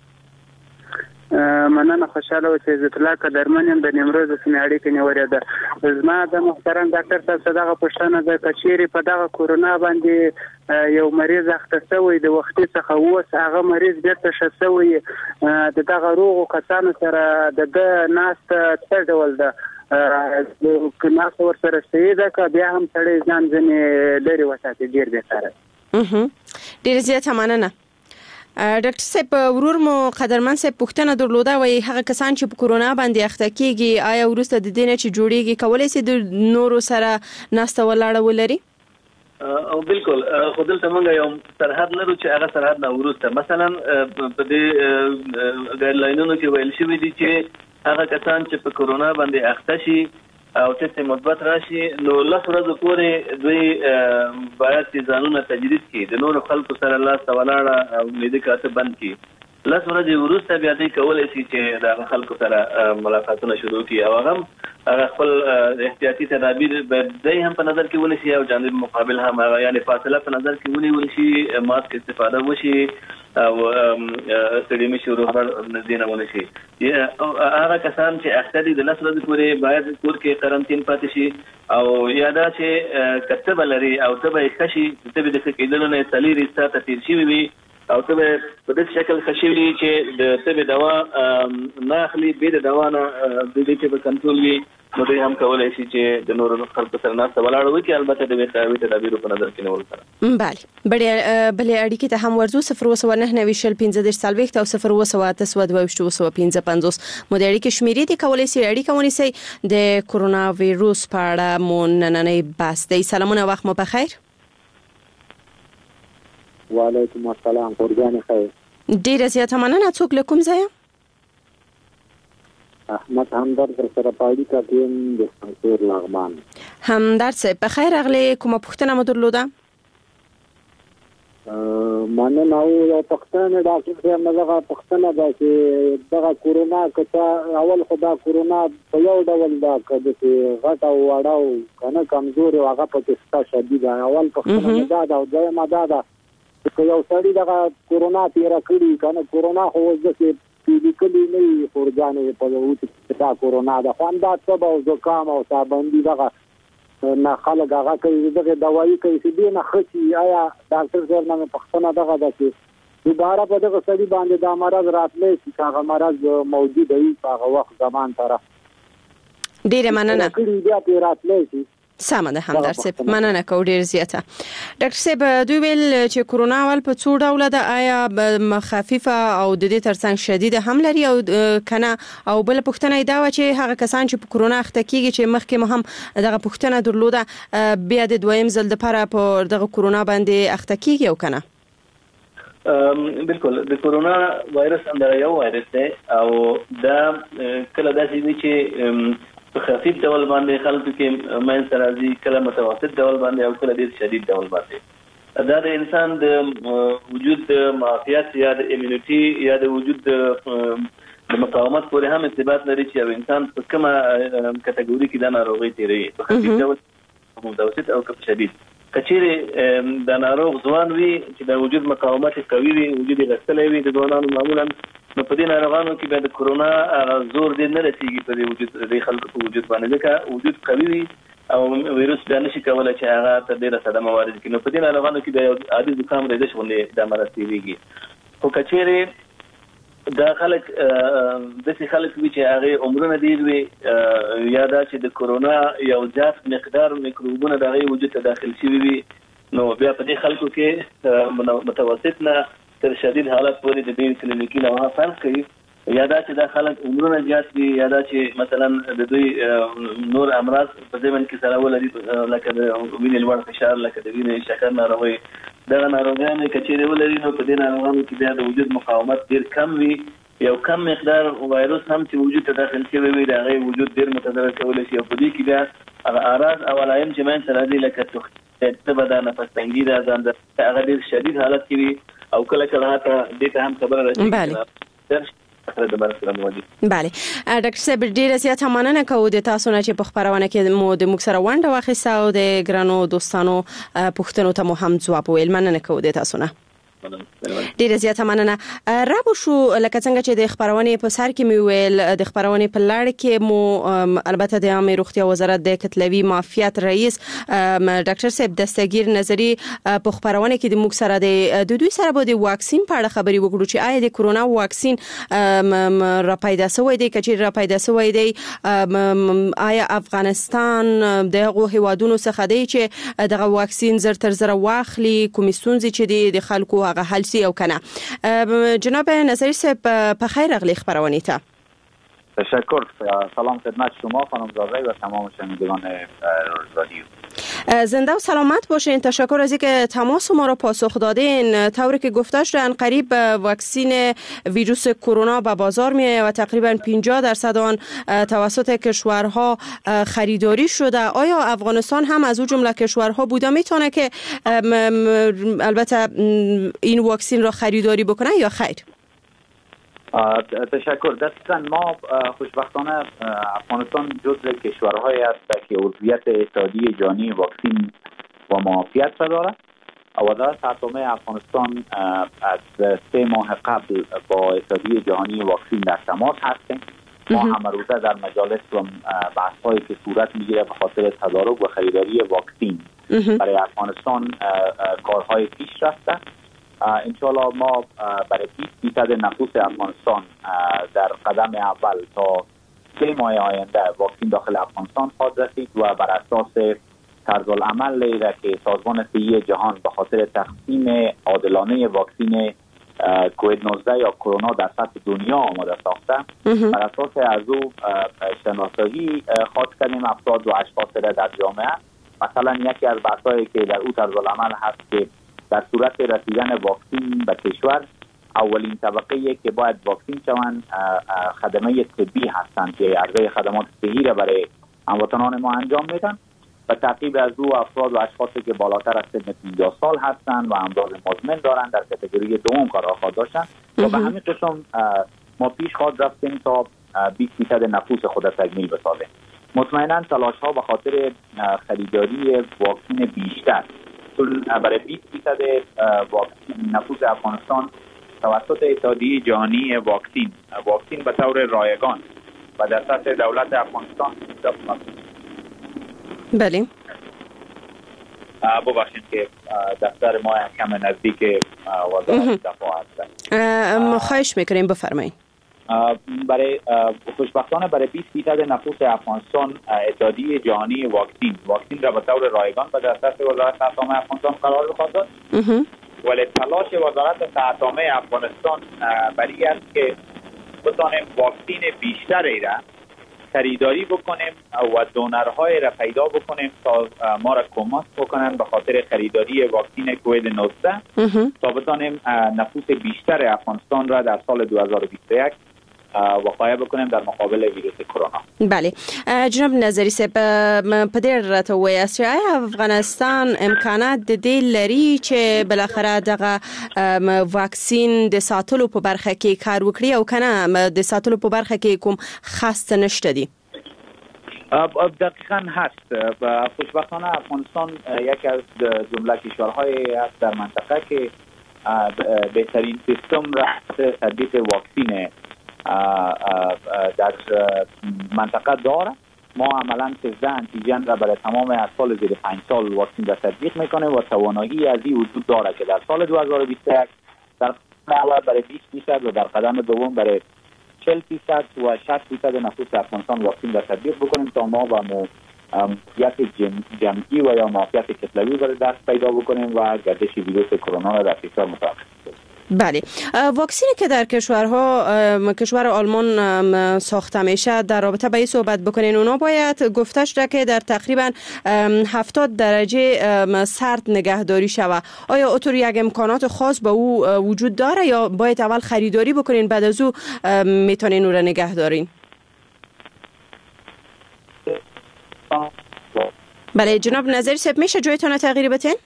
مننه، خوشاله و چې عزت الله قدرمن یم د نیمروز سیمې اړیکې نیولې ده. زما د محترم ډاکټر صاحب دغه پوښتنه ده چې چیرې په دغه کورونا باندې یو مریض اخته شوی د وختي څخه اوس هغه مریض بیرته ښه شوی د دغه روغو کسانو سره د ده ناسته څه ډول ده؟ که ناسته ورسره صحیح ده که بیا هم سړی ځان ځینې لرې وساتي ډېر بهتره. ډېره زیاته مننه. ډاکټر صاحب ورور مو قدرمن صاحب پوښتنه درلوده وای هغه کسان چې په کورونا باندې اخته کیږي آیا ورسته د دې نه چې جوړیږي کولای شي د نورو سره ناسته ولاړه ولري؟ او بالکل خو دلته موږ یو سرحد لرو چې هغه سرحد نه ورسته مثلا په دې ګایډلاینونو کې ویل شوی دي چې هغه کسان چې په کورونا باندې اخته شي او ټیسټ مثبت راشي نو لس ورځې پورې دوی باید چې ځانونه تجرید کړي د نورو خلکو سره لاس ولاړه او میډیکاته بند کړي. لس ورځې وروسته بیا دوی کولی شي چې د خلکو سره ملاقاتونه شروع کړي او هغه هغه خپل احتیاطي تدابیر باید دوی هم په نظر کې ونیسي او جانب مقابل هم هغه یعنې فاصله په نظر کې ونیول شي، ماسک استفاده وشي او ستړي مشي روغبړ نزدینه ونه شي. هغه کسان چې اختر د لس ورځې پورې باید کور کې قرنطین پاتې شي او یا دا چې کتب لري او تبه خشي تبه د کېدل نه تلری ساته تیر شي وي او تبه په دې شکل خشي وي چې د تبه دوا نه اخلي به د دوا نه د دې کې په کنټرول وي نو دوی هم کولای شي چې د نورو خلکو سره نه ولاړ وي البته د ویټامین تدابیر په نظر کې نیول سره. بله بلې بلې اړیکې ته هم ورزو صفر وسو نه نوي شل پنځه د سالويخت او صفر وسو تاسو د وښتو وسو پنځه پنځوس مو د اړیکې شمیرې دي کولای شي اړیکه ونیسي د کورونا وایروس په اړه مو نننې بحث دی. سلامونه وخت مو بخیر. وعلیکم السلام قربان خیر. ډیره زیاته مننه. څوک له کوم ځای؟ احمد همدرد سره پاړی کاتیم د سنتور لغمان. همدرد صاحب په خیر اغلی کومه پوښتنه مو درلوده؟ مانه نو یو پښتنه ډاکټر صاحب دغه پښتنه ده چې دغه کورونا کچا اول خدا کورونا په یو ډول دا کده چې غټ او وړاو کنه کمزور او هغه په تستا شدید اول پښتنه دا دا او دایمه دا دا چې یو سړی دغه کورونا تیر کړی کنه کورونا خو ځکه فزیکلی نه خورځانه په وروته دا کورونا د خواندا تبه او زکام او صابندي دغه نه خلک هغه کوي دغه دوايي کوي چې دې نه خچي آیا ډاکټر صاحب نه پښتنه دغه د چې دوباره په دغه سړي باندې دا مرض راتلې چې هغه مرض موجود وي په هغه وخت زمان سره. ډیره مننه. کړي بیا په راتلې شي. سمه ده همدرد صاحب مننه کو ډیر زیاته. ډاکټر صاحب دوی ویل چې کورونا ول په څو ډول ده آیا خفیفه او د دې ترڅنګ شدید هم لري او کنه او بل پوښتنه دا و چې هغه کسان چې په کورونا اخته کیږي چې مخکې مو هم دغه پوښتنه درلوده بیا د دویم ځل لپاره په دغه کورونا باندې اخته کیږي او کنه؟ بالکل د کورونا وایرس اندر یو وایرس دی او دا کله داسې وي چې په خفیف ډول باندې خلکو کې مین سرازي کله متوسط ډول باندې او کله ډیر شدید ډول باندې دا د انسان د وجود د معافیت یا د ایمونټي یا د وجود د مقاومت پورې هم ارتباط لري چې یو انسان په کومه کټګوري کې د ناروغي تیری په خفیف ډول متوسط او کله شدید کچېره د ناروغ ځوان وي چې د وجود مقاومت قوي وي وجود غښتلی وي د ځوانانو معمولا نو په دې ناروغانو کې به د کورونا زور دې نه رسیږي په دې وجود د خلکو په وجود باندې ځکه وجود قوي وي او ویروس بیا نشي کولای چې هغه تر ډیره صدمه وارد کړي. نو په دې ناروغانو کې د عادي زکام ریزش باندې د مرض تیریږي. خو کچېره دا خلک داسې خلک وي چې هغه عمرونه ډیر وي یا دا چې د کورونا یو زیات مقدار میکروبونه د هغه وجود ته داخل شوي وي نو بیا په دې خلکو کې متوسط نه تر شدید حالت پورې د دې کلینیکي نوها فرق کوي یا دا چې دا خلک عمرونه زیات دي یا دا چې مثلا د دوی نور امراض په ځمن کې سره ولري لکه د وینې لوړ فشار لکه د وینې شکر ناروغي دغه ناروغانو کچېره ولري نو په دې ناروغانو کې بیا د وجود مقاومت ډیر کم وي یو کم مقدار وایروس هم چې وجود ته داخل شوی وي د هغه وجود ډیر متضرر کولی شي او په دې کې بیا هغه اعراض او علائم چې من سره دي لکه تبه د نفس تنګي د ځان د هغه ډیر شدید حالت کې وي او کله کله هغه دې ته هم خبره راځي. بله بله ډاکټر صاحب ډیره زیاته مننه کوو د تاسو نه چې په خبرونه کې مو د موږ سره ونډه واخیسته او د ګرانو دوستانو پوښتنو ته مو هم ځواب ویل. مننه کوو د تاسو نه ډیره زیاته مننه. رابو شو لکه څنګه چې د خبرونه په سر کې مې ویل د خبرونه په لړ کې مو البته د عامه روغتیا وزارت د کتلوي معافیت رئیس ډاکټر صاحب دستگیر نظری په خبرونه کې د موږ سره د دوی سره به د واکسین په اړه خبري وکړو چې آیا د کورونا واکسین را پیدا شوی دی کچې را پیدا شوی دی آیا افغانستان د هغو هیوادونو څخه دی چې دغه واکسین زر تر زر واخلي کومې ستونزې چې د خلکو حل سی او کنه. جناب نظری صاحب په خیر اغلی خبرونه ته. تشکر. سلام خدمت شما خانم زاده و تمام شنوندگان رادیو. زنده و سلامت باشین. تشکر از اینکه تماس ما را پاسخ دادین. طوری که گفته شده ان قریب واکسین ویروس کرونا به بازار میآید و تقریبا پنجاه درصد آن توسط کشورها خریداری شده. آیا افغانستان هم از اون جمله کشورها بوده میتونه که البته این واکسین را خریداری بکنه یا خیر؟ تشکر. دقیقاً ما خوشبختانه افغانستان جزو کشورهایی است که عضویت اتحادیه جهانی واکسین و معافیت را دارد وزارت اتمی افغانستان از سه ماه قبل با اتحادیه جهانی واکسن در تماس هستیم. ما همه روزه در مجالس و بحث‌هایی که صورت میگیره به خاطر تدارک و خریداری واکسن برای افغانستان کارهای پیش رفته. انشالله ما برای بیست درصد نفوس افغانستان در قدم اول تا سه ماه آینده واکسن داخل افغانستان خواهد رسید و بر اساس طرز العمل را که سازمان صحی جهان به خاطر تقسیم عادلانه واکسن کووید نوزده یا کرونا در سطح دنیا آماده ساخته، بر اساس از او شناسایی خواهد کردیم افراد و اشخاص را در جامعه. مثلا یکی از بحثایی که در او طرز العمل هست که در صورت رسیدن واکسن به کشور، اولین طبقه که باید واکسن شوند خدمه طبی هستند که عرضه خدمات صحی را برای هموطنان ما انجام میدن. و تعقیب از او افراد و اشخاصی که بالاتر از سن پنجاه سال هستند و امراض مزمن دارند در کاتگوری دوم قرار خواهد داشتند. و به همین قسم ما پیش خواهد رفتیم تا بیست درصد نفوس خود تکمیل بسازیم. مطمئنا تلاش ها به خاطر خریداری واکسن بیشتر برای بیست درصد نفوس افغانستان توسط اتحادیه جهانی واکسن واکسن به طور رایگان و در سطح دولت افغانستان بله. ببخشید که دفتر ما کم نزدیک وزارت دفاع هست. خواهش میکنیم بفرمایید. برای خوشبختانه برای بیست درصد نفوس افغانستان اتحادیه جهانی واکسن واکسن را به طور رایگان و در دست وزارت اتمی افغانستان قرار خواهد داد. ولی تلاش وزارت اتمی افغانستان برای است که بتانیم واکسن بیشتری را خریداری بکنیم و دونرهای را پیدا بکنیم تا ما را کمک بکنن به خاطر خریداری واکسن کووید نوزده تا بتانیم نفوس بیشتر افغانستان را در سال دو هزار و بیست و یک وقایع بکنیم در مقابل ویروس کرونا. بله جناب نظری صاحب په دې راته وایي چې افغانستان امکانات د دې لري چې بلاخره دغه واکسین د ساتلو په برخه کې کار وکړي او کنه د ساتلو په برخه کې کوم خاص نشته دي. دقیقاً هست. خوشبختانه افغانستان یکی از جمله کشورهای است در منطقه که بهترین سیستم را تطبیق واکسین در منطقه داره. ما عملا سیزده انتیجن را برای تمام اطفال زیر پنج سال واکسن را تطبیق میکنیم و توانایی از این وجود داره که در سال دو هزار و بیست و یک در قدم اول برای بیست درصد و در قدم دوم برای چهل درصد و شصت درصد نفوس افغانستان واکسن را تطبیق بکنیم تا ما با معافیت جمعی و یا معافیت کتلوی برای دست پیدا بکنیم و گردش ویروس کرونا را در کشور متوقف کنیم. بله واکسینی که در کشورها کشور آلمان ساخته میشه در رابطه با این صحبت بکنین، اونا باید گفته شده که در تقریبا هفتاد درجه سرد نگهداری شود. آیا اونطور یک امکانات خاص به او وجود داره یا باید اول خریداری بکنین بعد از او میتونین او را نگه دارین؟ بله جناب نظری صاحب میشه جایتون تغییر بتین؟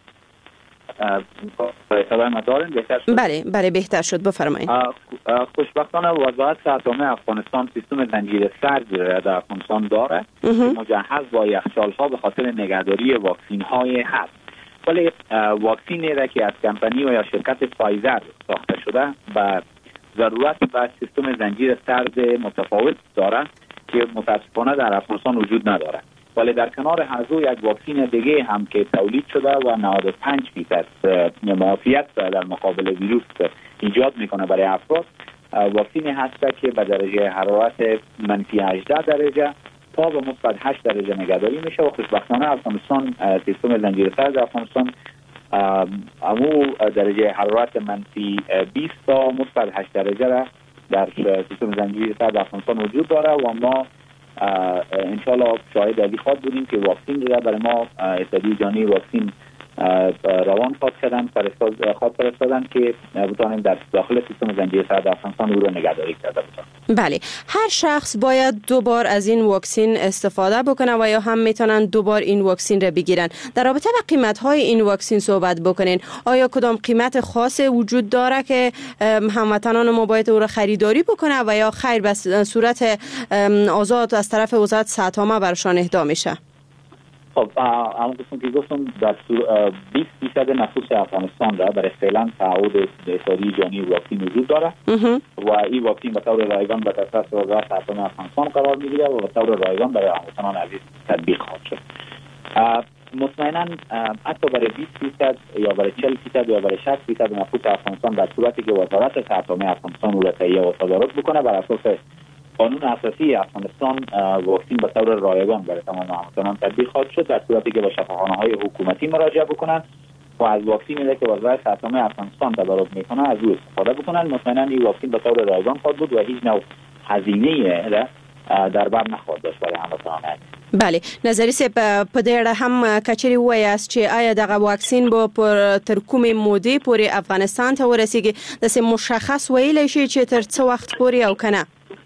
بله بله بهتر شد بفرمایید. خوشبختانه وزارت اتمی افغانستان سیستم زنجیره سرد در افغانستان داره مجهز با یخچال ها به خاطر نگهداری واکسین های هست. ولی واکسینی را که از کمپانی و یا شرکت فایزر ساخته شده و ضرورت به سیستم زنجیره سرد متفاوت داره که متاسفانه در افغانستان وجود نداره. ولی در کنار هزو یک واکسن دیگه هم که تولید شده و نود و پنج درصد معافیت در مقابل ویروس ایجاد میکنه برای افراد، واکسنی هست که به درجه حرارت منفی هجده درجه تا به مثبت هشت درجه نگهداری میشه و خوشبختانه افغانستان سیستم زنجیره سرد افغانستان امو درجه حرارت منفی بیست تا مثبت هشت درجه را در سیستم زنجیره سرد افغانستان وجود داره و ما انشالله شاهد علی خواهد بودیم که واکسین را برای ما اتحادیه جهانی واکسین روان خواهد کردن فرستاد خواهد فرستادن که بتوانیم در داخل سیستم زنجیره سرد افغانستان او را نگهداری کرده باشیم. بله هر شخص باید دو بار از این واکسین استفاده بکنه و یا هم میتونن دو بار این واکسین را بگیرن. در رابطه با قیمت های این واکسین صحبت بکنین، آیا کدام قیمت خاص وجود داره که هموطنان ما باید او را خریداری بکنه و یا خیر به صورت آزاد از طرف وزارت صحت عامه برشان اهدا میشه؟ خب اما قسم که گفتم در بیست درصد نفوس افغانستان را برای فعلا تعهد اتحادیه جهانی واکسین وجود داره و این واکسین به طور رایگان به دسترس وزارت سرطان افغانستان قرار میگیره و به طور رایگان برای هموطنان عزیز تطبیق خواهد شد. مطمئنا حتی برای بیست درصد یا برای چهل درصد یا برای شصت درصد نفوس افغانستان در صورتی که وزارت سرطان افغانستان او را تهیه و صادرات بکنه بر اساس قانون اساسی افغانستان واکسین به طور رایگان برای تمام هموطنان تطبیق خواهد شد در صورتی که به شفاخانه‌های حکومتی مراجعه بکنن و از واکسینی که وزارت سرطان افغانستان تدارک میکنه از او استفاده بکنن. مطمئنا این واکسین به طور رایگان خواهد بود و هیچ نوع هزینه در بر نخواهد داشت برای هموطنان. بله نظری سه په دې اړه هم کچري وایاست چې آیا دغه واکسین به پر تر کومې مودې پورې افغانستان ته ورسیږي د سه مشخص ویلی شي چې تر څه وخت پورې او کنه؟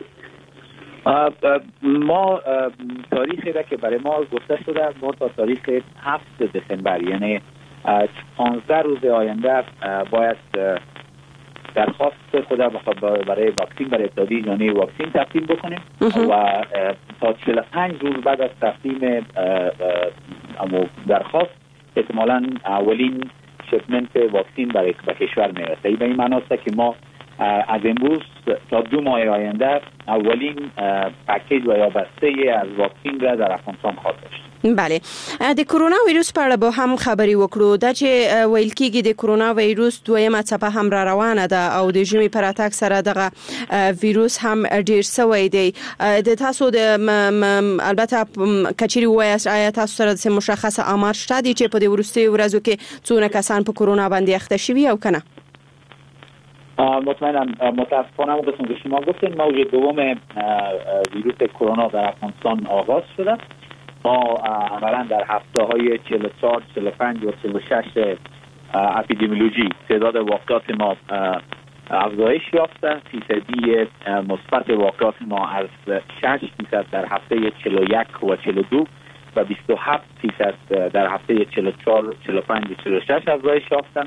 ما تاریخی را که برای ما گفته شده ما تا تاریخ هفت دسامبر یعنی پانزده روز آینده باید درخواست خود برای واکسین برای اتحادیه جهانی واکسین تقدیم بکنیم و تا چهل و پنج روز بعد از تقدیم درخواست احتمالاً اولین شپمنت واکسین برای به کشور میرسه. این به این معنی است که ما از امروز تا دو ماه آینده اولین پکیج و یا بسته از واکسین را در افغانستان خواهد داشت. بله د کرونا وایروس په اړه به هم خبري وکړو دا چې ویل کېږي د کرونا وایروس دویمه څپه هم را روانه ده او د ژمي پر اتاک سره دغه ویروس هم ډیر سوی دی. د تاسو د البته کچري وایاست آیا تاسو سره د مشخصه آمار شته دي چې په د ورستي ورځو کې څونه کسان په کرونا باندې اخته شوي او کنه؟ مطمئنا متاسفانه قسم که شما گفتین موج دوم ویروس کرونا در افغانستان آغاز شده. ما عملا در هفته های چهل و چهار، چهل و پنج و چهل و شش اپیدمیولوژی تعداد واقعات ما افزایش یافته. فیصدی مثبت واقعات ما از شش درصد در هفته چهل و یک و چهل و دو و بیست و هفت درصد در هفته چهل و چهار، چهل و پنج و چهل و شش افزایش یافتند.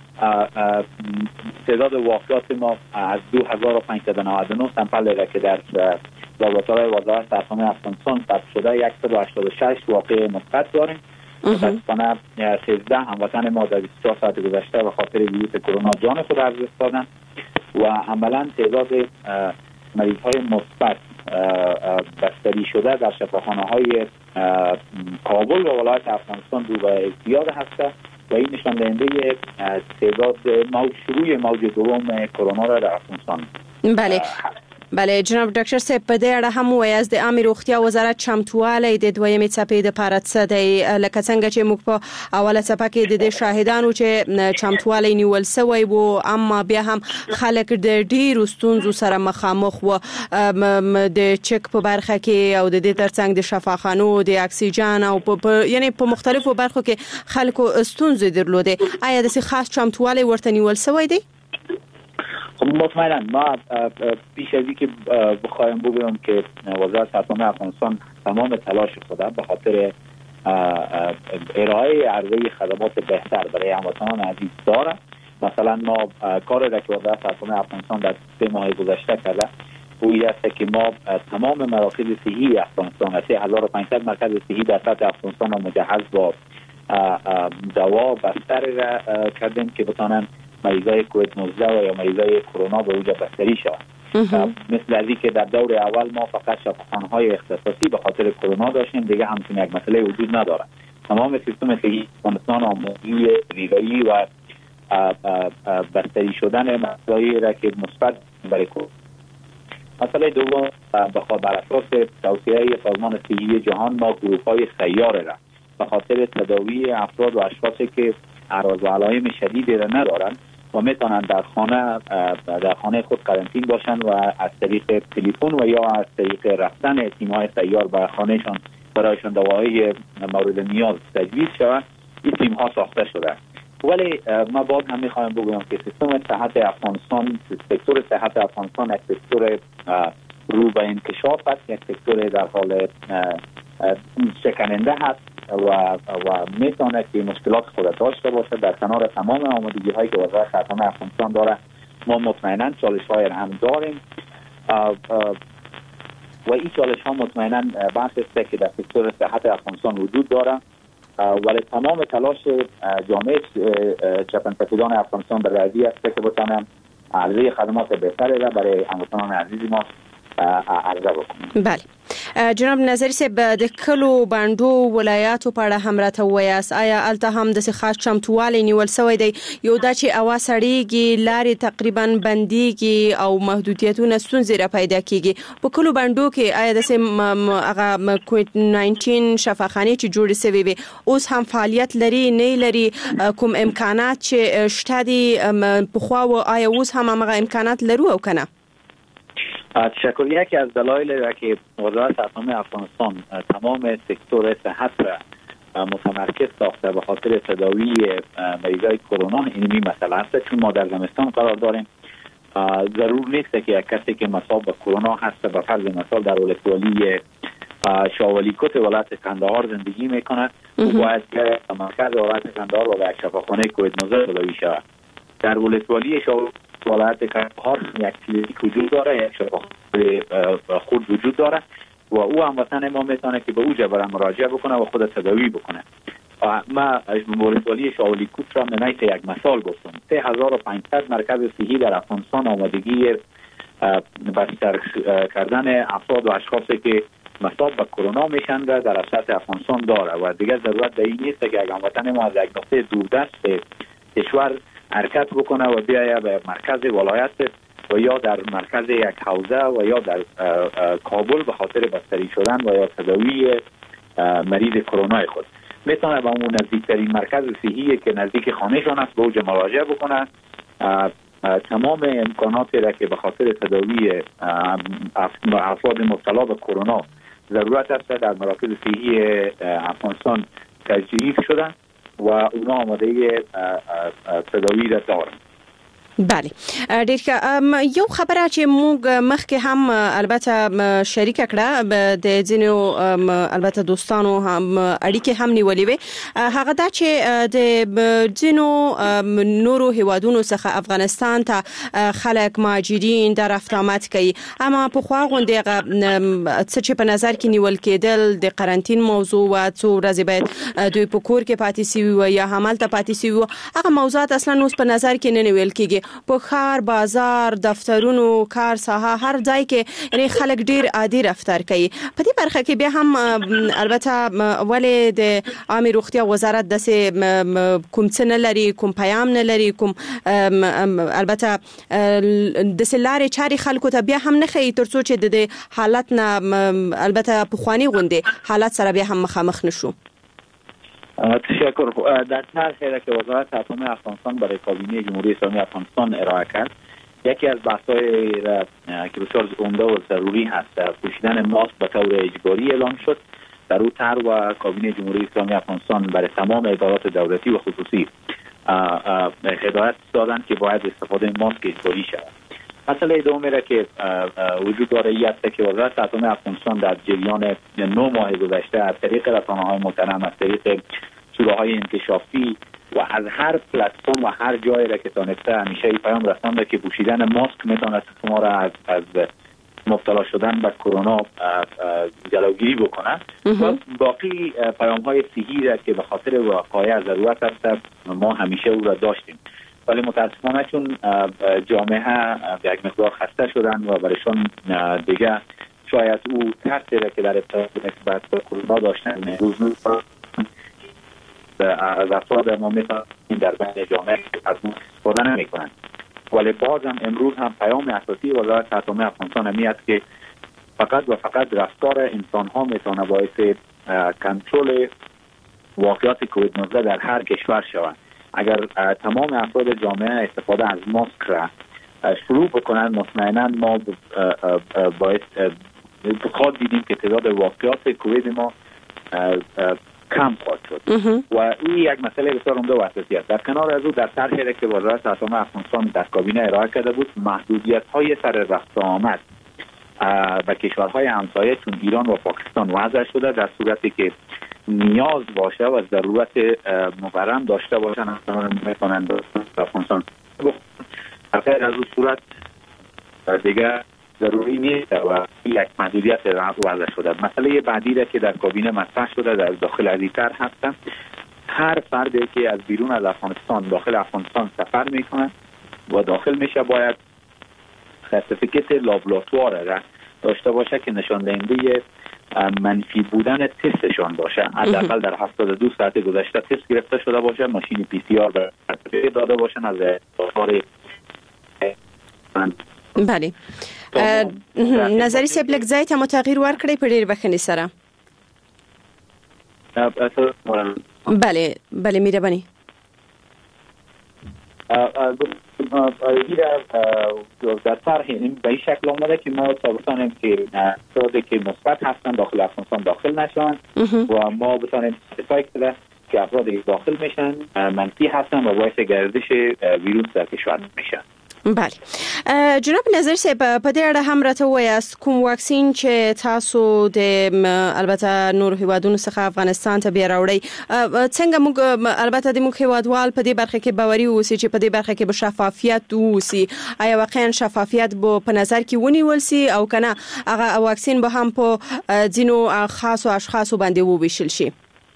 تعداد واقعات ما از دو هزار و پانصد و نود و نه سامپل را که در لابراتوار وزارت سرطان افغانستان ثبت شده صد و هشتاد و شش واقع مثبت داریم. متاسفانه سیزده هموطن ما در بیست و چهار ساعت گذشته به خاطر ویروس کرونا جان خود از دست دادن و عملا تعداد مریض های مثبت بستری شده در شفاخانه‌های کابل و ولایت افغانستان رو به ازدیاد هسته و این نشان دهنده تعداد موج شروع موج دوم کرونا را در افغانستان. بله بله جناب ډاکټر صاحب په دې اړه هم وایاست د عامه روغتیا وزارت چمتوالی د دویمې څپې د پاره څه دی لکه څنګه چې موږ په اوله څپه کې د شاهدانو چې چمتوالی نیول سوی وو اما بیا هم خلک د ډیرو ستونزو سره مخامخ وو د چک په برخه کې او د دې ترڅنګ د شفاخانو د اکسیجن او په یعنی په مختلفو برخو کې خلکو ستونزې درلودې. آیا د خاص چمتوالی ورته نیول سوی دی؟ مطمئنا ما پیش از اینکه بخوایم بگویم که وزارت سرطان افغانستان تمام تلاش خود به خاطر ارائه عرضه خدمات بهتر برای هموطنان عزیز داره. مثلا ما کاری را که وزارت سرطان افغانستان در سه ماه گذشته کرده اویی است که ما تمام مراکز صحی افغانستان سه هزار و پانصد مرکز صحی در سطح افغانستان را مجهز با دوا بستر را کردیم که بتانن مریضای کووید نوزده و یا مریضای کرونا به اوجا بستری شوند. مثل از که در دور اول ما فقط شفاخانه‌های اختصاصی به خاطر کرونا داشتیم، دیگه همچین یک مسئله وجود نداره. تمام سیستم صحی افغانستان آموزی ویرایی و بستری شدن مریضایی را که مثبت برای کرونا. مسئله دوم بر اساس توصیه سازمان صحی جهان ما گروه‌های سیاره را به خاطر تداوی افراد و اشخاصی که اعراض و علائم شدیدی را ندارند و میتونن در خانه در خانه خود قرنطین باشند و از طریق تلفن و یا از طریق رفتن تیم‌های سیار به خانهشان برایشان دواهای مورد نیاز تجویز شود. این تیم‌ها ساخته شده. ولی ما باز هم میخوایم بگویم که سیستم صحت افغانستان، سکتور صحت افغانستان یک سکتور رو به انکشاف است، یک سکتور در حال شکننده هست و و میتونه که مشکلات خود داشته باشه. در کنار تمام آمادگی هایی که وزارت سرطان افغانستان داره ما مطمئنا چالش های هم داریم و این چالش ها مطمئنا بحث است که در سکتور صحت افغانستان وجود داره ولی تمام تلاش جامعه چپنپتودان افغانستان در رازی است که بتانم عرضه خدمات بهتری را برای هموطنان عزیز ما عرضه بکنم. بله جناب نظری صاحب د کلو باندو ولایاتو په اړه هم راته وایاست آیا الته هم د خاص چمتووالی نیول سوی دی یو دا چې اوا سړیږي لارې تقریبا بنديږي او محدودیتونه ستونزې را پیدا کیږي په کلو باندو کې آیا د هغه کووید ناینټین شفاخانه چې جوړې سوي وي اوس هم فعالیت لري نه لري کوم امکانات چې شته دي په خوا او آیا اوس هم هغه امکانات لرو او کنه؟ تشکر. یکی از دلایلی را که وزارت اتمی افغانستان تمام سکتور صحت را متمرکز ساخته به خاطر تداوی مریضای کرونا اینمی مسئله است، چون ما در زمستان قرار داریم. ضرور نیست که یک کسی که مصاب به کرونا هست به فرض مثال در ولسوالی شاولیکوت ولایت قندهار زندگی میکنه و باید که مرکز ولایت قندهار و به شفاخانه کووید نوزده تداوی شود. در ولسوالی شاولیکوت ولایت قندهار یک کلینیک وجود داره، یک شفاخانه خود وجود داره و او هموطن ما میتونه که به اوجا برای مراجعه بکنه و خود تداوی بکنه. ما ولسوالی شاولیکوت را من حیث یک مثال گفتم. سه هزار و پانصد مرکز صحی در افغانستان آمادگی بستر کردن افراد و اشخاصی که مصاب به کرونا میشن را در سطح افغانستان داره و دیگه ضرورت به این نیست که یک هموطن ما از یک نقطه دوردست کشور حرکت بکنه و بیایه به مرکز ولایت و یا در مرکز یک حوزه و یا در کابل به خاطر بستری شدن و یا تداوی مریض کرونا خود. میتونه به اون نزدیکترین مرکز صحی که نزدیک خانهشان است به اوج مراجعه بکنه. تمام امکاناتی را که به خاطر تداوی افراد مبتلا به کرونا ضرورت است در مراکز صحی افغانستان تجهیز شده و اونا آماده تداوی را دارند. بله ډیر یو خبره چې موږ مخکې هم البته شریک کړه د ځینو البته دوستانو هم اړیکې هم نیولې وي هغه دا چې د ځینو نورو هیوادونو څخه افغانستان ته خلک مهاجرین در رفت آمد کوي اما په خوا غونډه څه چې په نظر کې نیول کېدل د قرنټین موضوع و څو ورځې باید دوی په کور کې پاتې سي وي یا همالته پاتې سي وي هغه موضوعات اصلا اوس په نظر کې نه نیول کېږي. په ښار بازار دفترونو کار ساحه هر ځای کې یعنی خلک ډیر عادي رفتار کوي. په دې برخه کې بیا هم البته ولې د عامه روغتیا وزارت د کوم څه نه لري کوم پیام نه لري کوم البته د سلارې چاري خلکو ته بیا هم نه خي ترڅو چې د حالت نه البته په خواني غونډه حالت سره بیا هم مخامخ نشو. تشکر. در طرحی که وزارت اتمی افغانستان برای کابینه جمهوری اسلامی افغانستان ارائه کرد یکی از بحث‌های که بسیار عمده و ضروری هست پوشیدن ماسک به طور اجباری اعلام شد. در او طرح و کابینه جمهوری اسلامی افغانستان برای تمام ادارات دولتی و خصوصی هدایت دادند که باید استفاده ماسک اجباری شود. مسئله دومی را که وجود داره این است که وزارت اتمی افغانستان در جریان نه ماه گذشته از طریق رسانه‌های محترم از طریق شورای انکشافی و از هر پلتفرم و هر جایی را که تانسته همیشه این پیام رسانده که پوشیدن ماسک میتونه شما را از از مبتلا شدن به کرونا جلوگیری بکنه و باقی پیام های صحی را که به خاطر وقایع ضرورت است ما همیشه او را داشتیم. ولی متاسفانه چون جامعه به یک مقدار خسته شدن و برایشان دیگه شاید او ترسی را که در ابتدا نسبت به کرونا داشتن روزنامه از افراد ما میتونن در بین جامعه از اون استفاده نمی کنند. ولی بازم امروز هم پیام اساسی وزارت اتمی افغانستان همی است که فقط و فقط رفتار انسان ها میتونه باعث کنترل واقعات کووید نوزده در هر کشور شود. اگر تمام افراد جامعه استفاده از ماسک را شروع بکنند مطمئنا ما باید خود دیدیم که تعداد واقعات کووید ما کم خواهد شد و این یک مسئله بسیار عمده و اساسی است. در کنار از او در طرحی که وزارت اتمی افغانستان در کابینه ارائه کرده بود محدودیت های سر رفت آمد به کشورهای همسایه چون ایران و پاکستان وضع شده در صورتی که نیاز باشه و ضرورت مبرم داشته باشن میتونن در افغانستان در غیر از اون صورت دیگه ضروری نیست و یک محدودیت وضع شده. مسئله بعدی را که در کابینه مطرح شده در داخل عزیزتر هستم، هر فردی که از بیرون از افغانستان داخل افغانستان سفر میکنه و داخل میشه باید سرتیفیکت لابراتوار را داشته باشه که نشان دهنده منفی بودن تستشان باشه. حداقل در هفتاد و دو ساعت گذشته تست گرفته شده باشه، ماشین پی سی آر داده باشن از داخل. بله نظری صاحب لږ ځای ته مو تغییر ورکړی په ډېر بخښنې سره. بله بله مهرباني. در طرح این به این شکل آمده که ما تا بتانیم که افرادی که مثبت هستن داخل افغانستان داخل نشون و ما بتانیم سرتیفای کنیم که افرادی داخل میشن منفی هستن و باعث گردش ویروس در کشور میشن. بله جناب نظر صاحب په دې اړه هم راته وایاست کوم واکسین چې تاسو د البته نور هیوادونو څخه افغانستان ته بیا راوړی، څنګه موږ البته د موږ هیوادوال په دې برخه کې باوري اوسي چې په دې برخه کې به شفافیت اوسي؟ آیا واقعا شفافیت به په نظر کې ونیول سي او کنه هغه واکسین به هم په ځینو خاصو اشخاصو باندې وویشل شي؟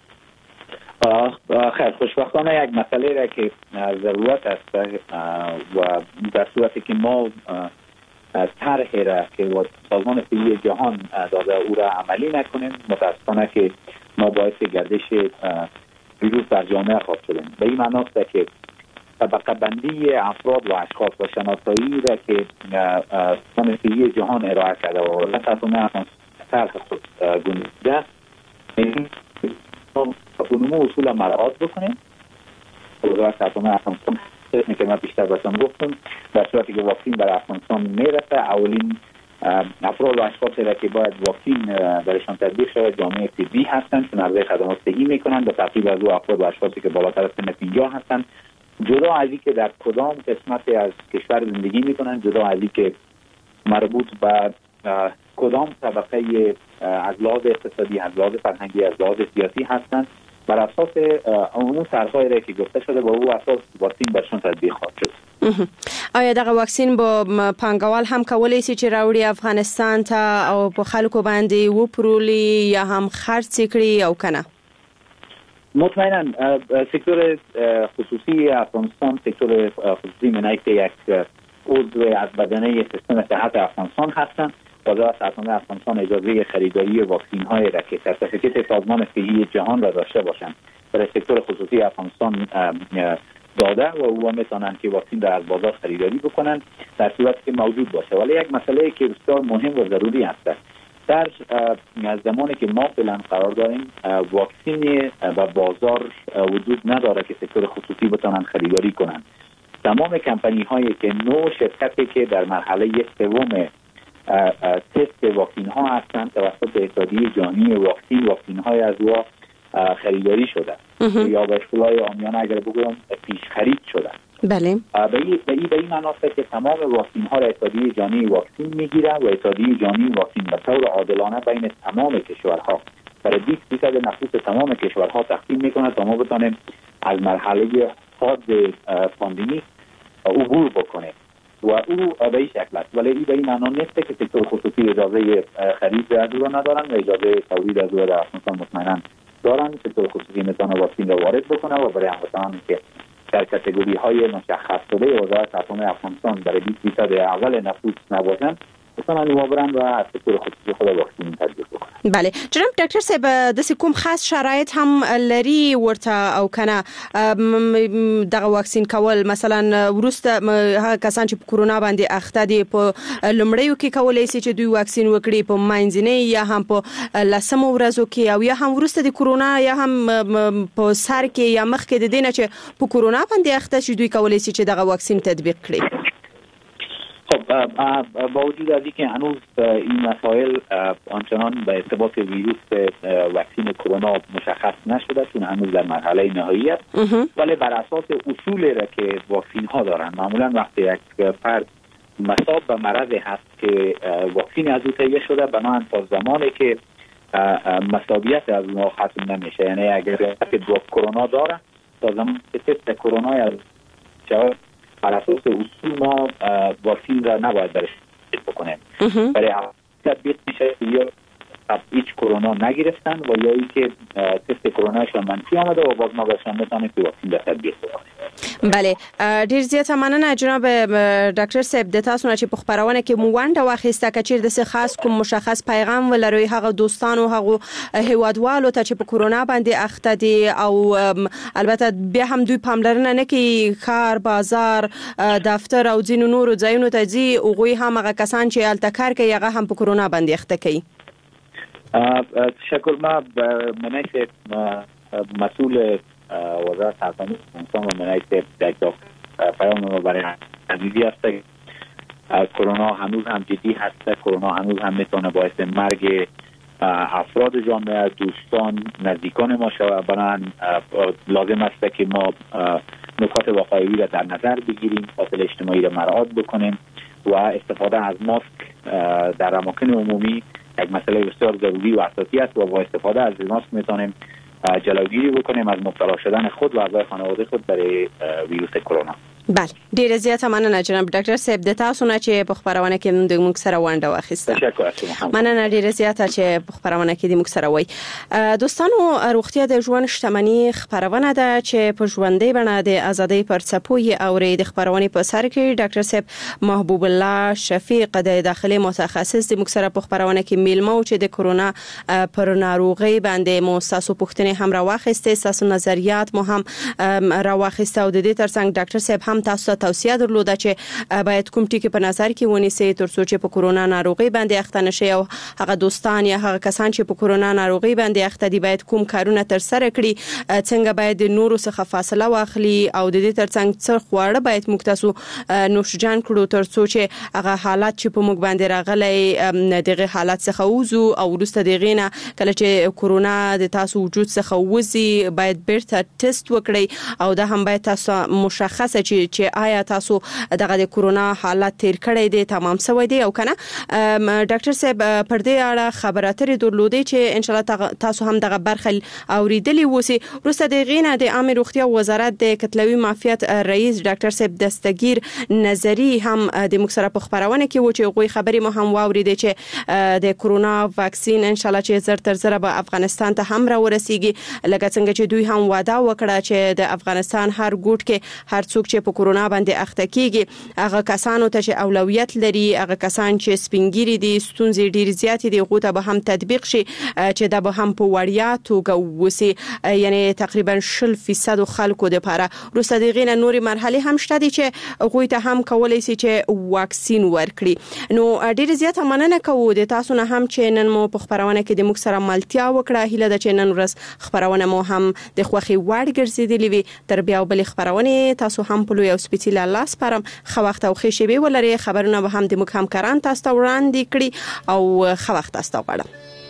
خیر خوشبختانه یک مسئله را که ضرورت است و در صورتی که ما طرحی را که سازمان صحی جهان داده او را عملی نکنیم، متاسفانه که ما باعث گردش ویروس در جامعه خواهد شدیم. به این معنی است که طبقه بندی افراد و اشخاص و شناسایی را که سازمان صحی جهان ارائه کرده و لطفاً طرح خود گنجیده اونمو اصول مراعات بکنیم. وزارت سرطان افغانستان که من بیشتر باشم گفتم در صورتی که واکسین برای افغانستان میرسه اولین افراد و اشخاصی را که باید واکسین برایشان تطبیق شود جامعه طبی هستند چون عرضه خدمات صحی میکنند به ترتیب از او افراد و اشخاصی که بالاتر از سن پنجاه هستند، جدا از اینکه در کدام قسمت از کشور زندگی میکنند، جدا از اینکه مربوط به کدام طبقه از لحاظ اقتصادی، از لحاظ فرهنگی، از لحاظ سیاسی هستند، بر اساس اون طرح‌هایی را که گفته شده با او اساس واکسین برشون تطبیق خواهد شد. آیا دغه واکسین به پانګوال هم کولای شي چې راوړي افغانستان ته او په خلکو باندې وپرولي یا هم خرڅ کړي او کنه؟ مطمئنا سکتور خصوصی افغانستان سکتور خصوصی منایت یک عضو از بدنه سیستم صحت افغانستان هستند. وزارت سرطان افغانستان اجازه خریداری واکسین های را که سرتیفیکت سازمان صحی جهان را داشته باشند برای سکتور خصوصی افغانستان داده و او میتونن که واکسین را از بازار خریداری بکنند در صورتی که موجود باشه. ولی یک مسئله که بسیار مهم و ضروری است، در زمانی که ما فعلا قرار داریم واکسین و بازار وجود نداره که سکتور خصوصی بتونن خریداری کنند. تمام کمپانی هایی که نو شرکتی که در مرحله سوم تست واکسین ها هستند توسط اتحادیه جهانی واکسین واکسین های از او خریداری شده یا به اصطلاح عامیانه اگر بگویم پیش خرید شده. بله. به این به این معنی است که تمام واکسین ها را اتحادیه جهانی واکسین میگیره و اتحادیه جهانی واکسین به طور عادلانه بین تمام کشورها برای بیست درصد نفوس تمام کشورها تقسیم میکنه تا ما بتونیم از مرحله حاد پاندمیک عبور بکنه و او به این شکل است. ولی این به این معنی نیست که سکتور خصوصی اجازه خرید از او را ندارن و اجازه تولید از او را در افغانستان مطمئنا دارن. سکتور خصوصی میتونه واکسین را وارد بکنه و برای هموطنانی که در کاتگوری های مشخص شده وزارت سرطان افغانستان برای بیست درصد اول نفوس نباشند مثلا نو برن و از سکتور خصوصی خود واکسین تطبیق بکنن. بله جناب ډاکټر صاحب د کوم خاص شرایط هم لري ورته او کنه دغه واکسین کول مثلا ورسته هغه کسان چې په کورونا باندې اخته دي په لمړیو کې کولای شي چې دوی واکسین وکړي په ماینځنۍ یا هم په لسمو ورځو کې او یا هم ورسته د کورونا یا هم په سر کې یا مخ کې د دینه چې په کورونا باندې اخته شي دوی کولای شي چې دغه واکسین تطبیق کړي. خب با وجود از اینکه هنوز این مسائل آنچنان به ارتباط ویروس واکسین کرونا مشخص نشده چون هنوز در مرحله نهایی است، ولی بر اساس اصولی را که واکسین ها دارن معمولا وقتی یک فرد مصاب به مرض هست که واکسین از او تهیه شده بنابراین تا زمانی که مصابیت از اون ختم نمیشه، یعنی اگر دو کرونا داره تا زمانی که تست کرونا از جواب بر اساس اصول ما واکسین را نباید برش بکنیم. برای تطبیق میشه یا هیچ کرونا نگرفتن و یا اینکه تست کروناشون منفی آمده و باز ما بهشون میتونیم که واکسین به تطبیق بکنیم. بله ډیر زیات مننه جناب ډاکټر صاحب د تاسو نه چې په خبرونه کې مو ونده واخیسته کچیر د څه خاص کوم مشخص پیغام ولري هغه دوستانو هغه هیوادوالو ته چې په کرونا باندې اخته دي او البته بیا هم دوی پاملرنه نه کوي کار بازار دفتر او ځینو نورو ځایونو ته ځي او غوي هم هغه کسان چې الته کار کوي هغه هم په کرونا باندې اخته کوي. تشکر. ما منیت مسئول وزارت سلطنت انسان و منیت دکتر پیام ما برای عزیزی هسته. کرونا هنوز هم جدی هسته. کرونا هنوز هم میتونه باعث مرگ افراد جامعه دوستان نزدیکان ما شود. بنابراین لازم است که ما نکات واقعی را در نظر بگیریم، فاصله اجتماعی را مراعات بکنیم و استفاده از ماسک در اماکن عمومی یک مسئله بسیار ضروری و اساسی است و با استفاده از ماسک میتونیم جلوگیری بکنیم از مبتلا شدن خود و اعضای خانواده خود برای ویروس کرونا. بله ډیره زیاته مننه جناب ډاکټر صاحب د تاسو نه چې په خبرونه کې د موږ سره ونده واخیسته. تشکر. مننه ډیره زیاته چې په خبرونه کې د موږ سره وای. دوستانو روغتیا د ژوند شتمنۍ خبرونه ده چې په ژوندۍ بڼه د ازادۍ پر څپوي اوري. د خبرونه په سر کې ډاکټر صاحب محبوب الله شفیق د داخلي متخصص د موږ سره په خبرونه کې میلمو چې د کرونا پر ناروغي باندې مو تاسو پوښتنې هم راوخسته، تاسو نظریات مو هم راوخسته او د دې ترڅنګ ډاکټر صاحب هم تاسو ته توصیه درلوده چې باید کوم ټکی په نظر کې ونیسئ ترڅو چې په کرونا ناروغي باندې اخته نشي او هغه دوستان یا هغه کسان چې په کرونا ناروغي باندې اخته دي باید کوم کارونه تر سره کړي، څنګه باید نورو څخه فاصله واخلي او د دې ترڅنګ څه خواړه باید موږ تاسو نوشجان کړو ترڅو چې هغه حالات چې په موږ باندې راغلي دغه حالات څخه وځو او وروسته دغه نه کله چې کرونا د تاسو وجود څخه وځي باید بیرته ټیسټ وکړئ او دا هم باید تاسو مشخصه چې چې آیا تاسو دغه د کرونا حالت تیر کړی دی تمام شوی دی او کنه. ډاکټر صاحب پر دې اړه خبرات لري درلودي چې ان شاء الله تاسو هم دغه برخه اوریدلی وسی. وروسته د غینه د عامه روغتیا وزارت د کتلوي معافیت رئیس ډاکټر صاحب دستگیر نظری هم د مکسره په خبرونه کې و چې غوي خبري مو هم واوریدي چې د کرونا واکسین ان شاء الله چې زر تر زر به افغانستان ته هم را ورسیږي لکه څنګه چې دوی هم وعده وکړه چې د افغانستان هر ګوټ کې هر څوک چې په کرونا باندې اخته کیږي هغه کسانو ته چې اولویت لري، هغه کسان چې سپینګری دي ستونزې ډیر زیات دي غوته به هم تطبیق شي چې دا به هم په وړیا توګه وسی، یعنی تقریبا شل فیصد خلکو د لپاره روسه دغه نوري مرحله هم شته دي چې غوته هم کولای شي چې واکسین ورکړي. نو ډیر زیات مننه کوو د تاسو نه هم چې نن مو په خبرونه کې د موږ سره ملتیا وکړه. هیله ده چې نن ورځ خبرونه مو هم د خوخي وړ ګرځیدلې وي. تر بیا بل خبرونه تاسو هم په لوی او سپیڅلې الله سپارم. خو وخت او خېشبي ولري خبرونه به هم د موږ همکاران تاسو ته وړاندې کړي او خو وخت تاسو ته غواړم.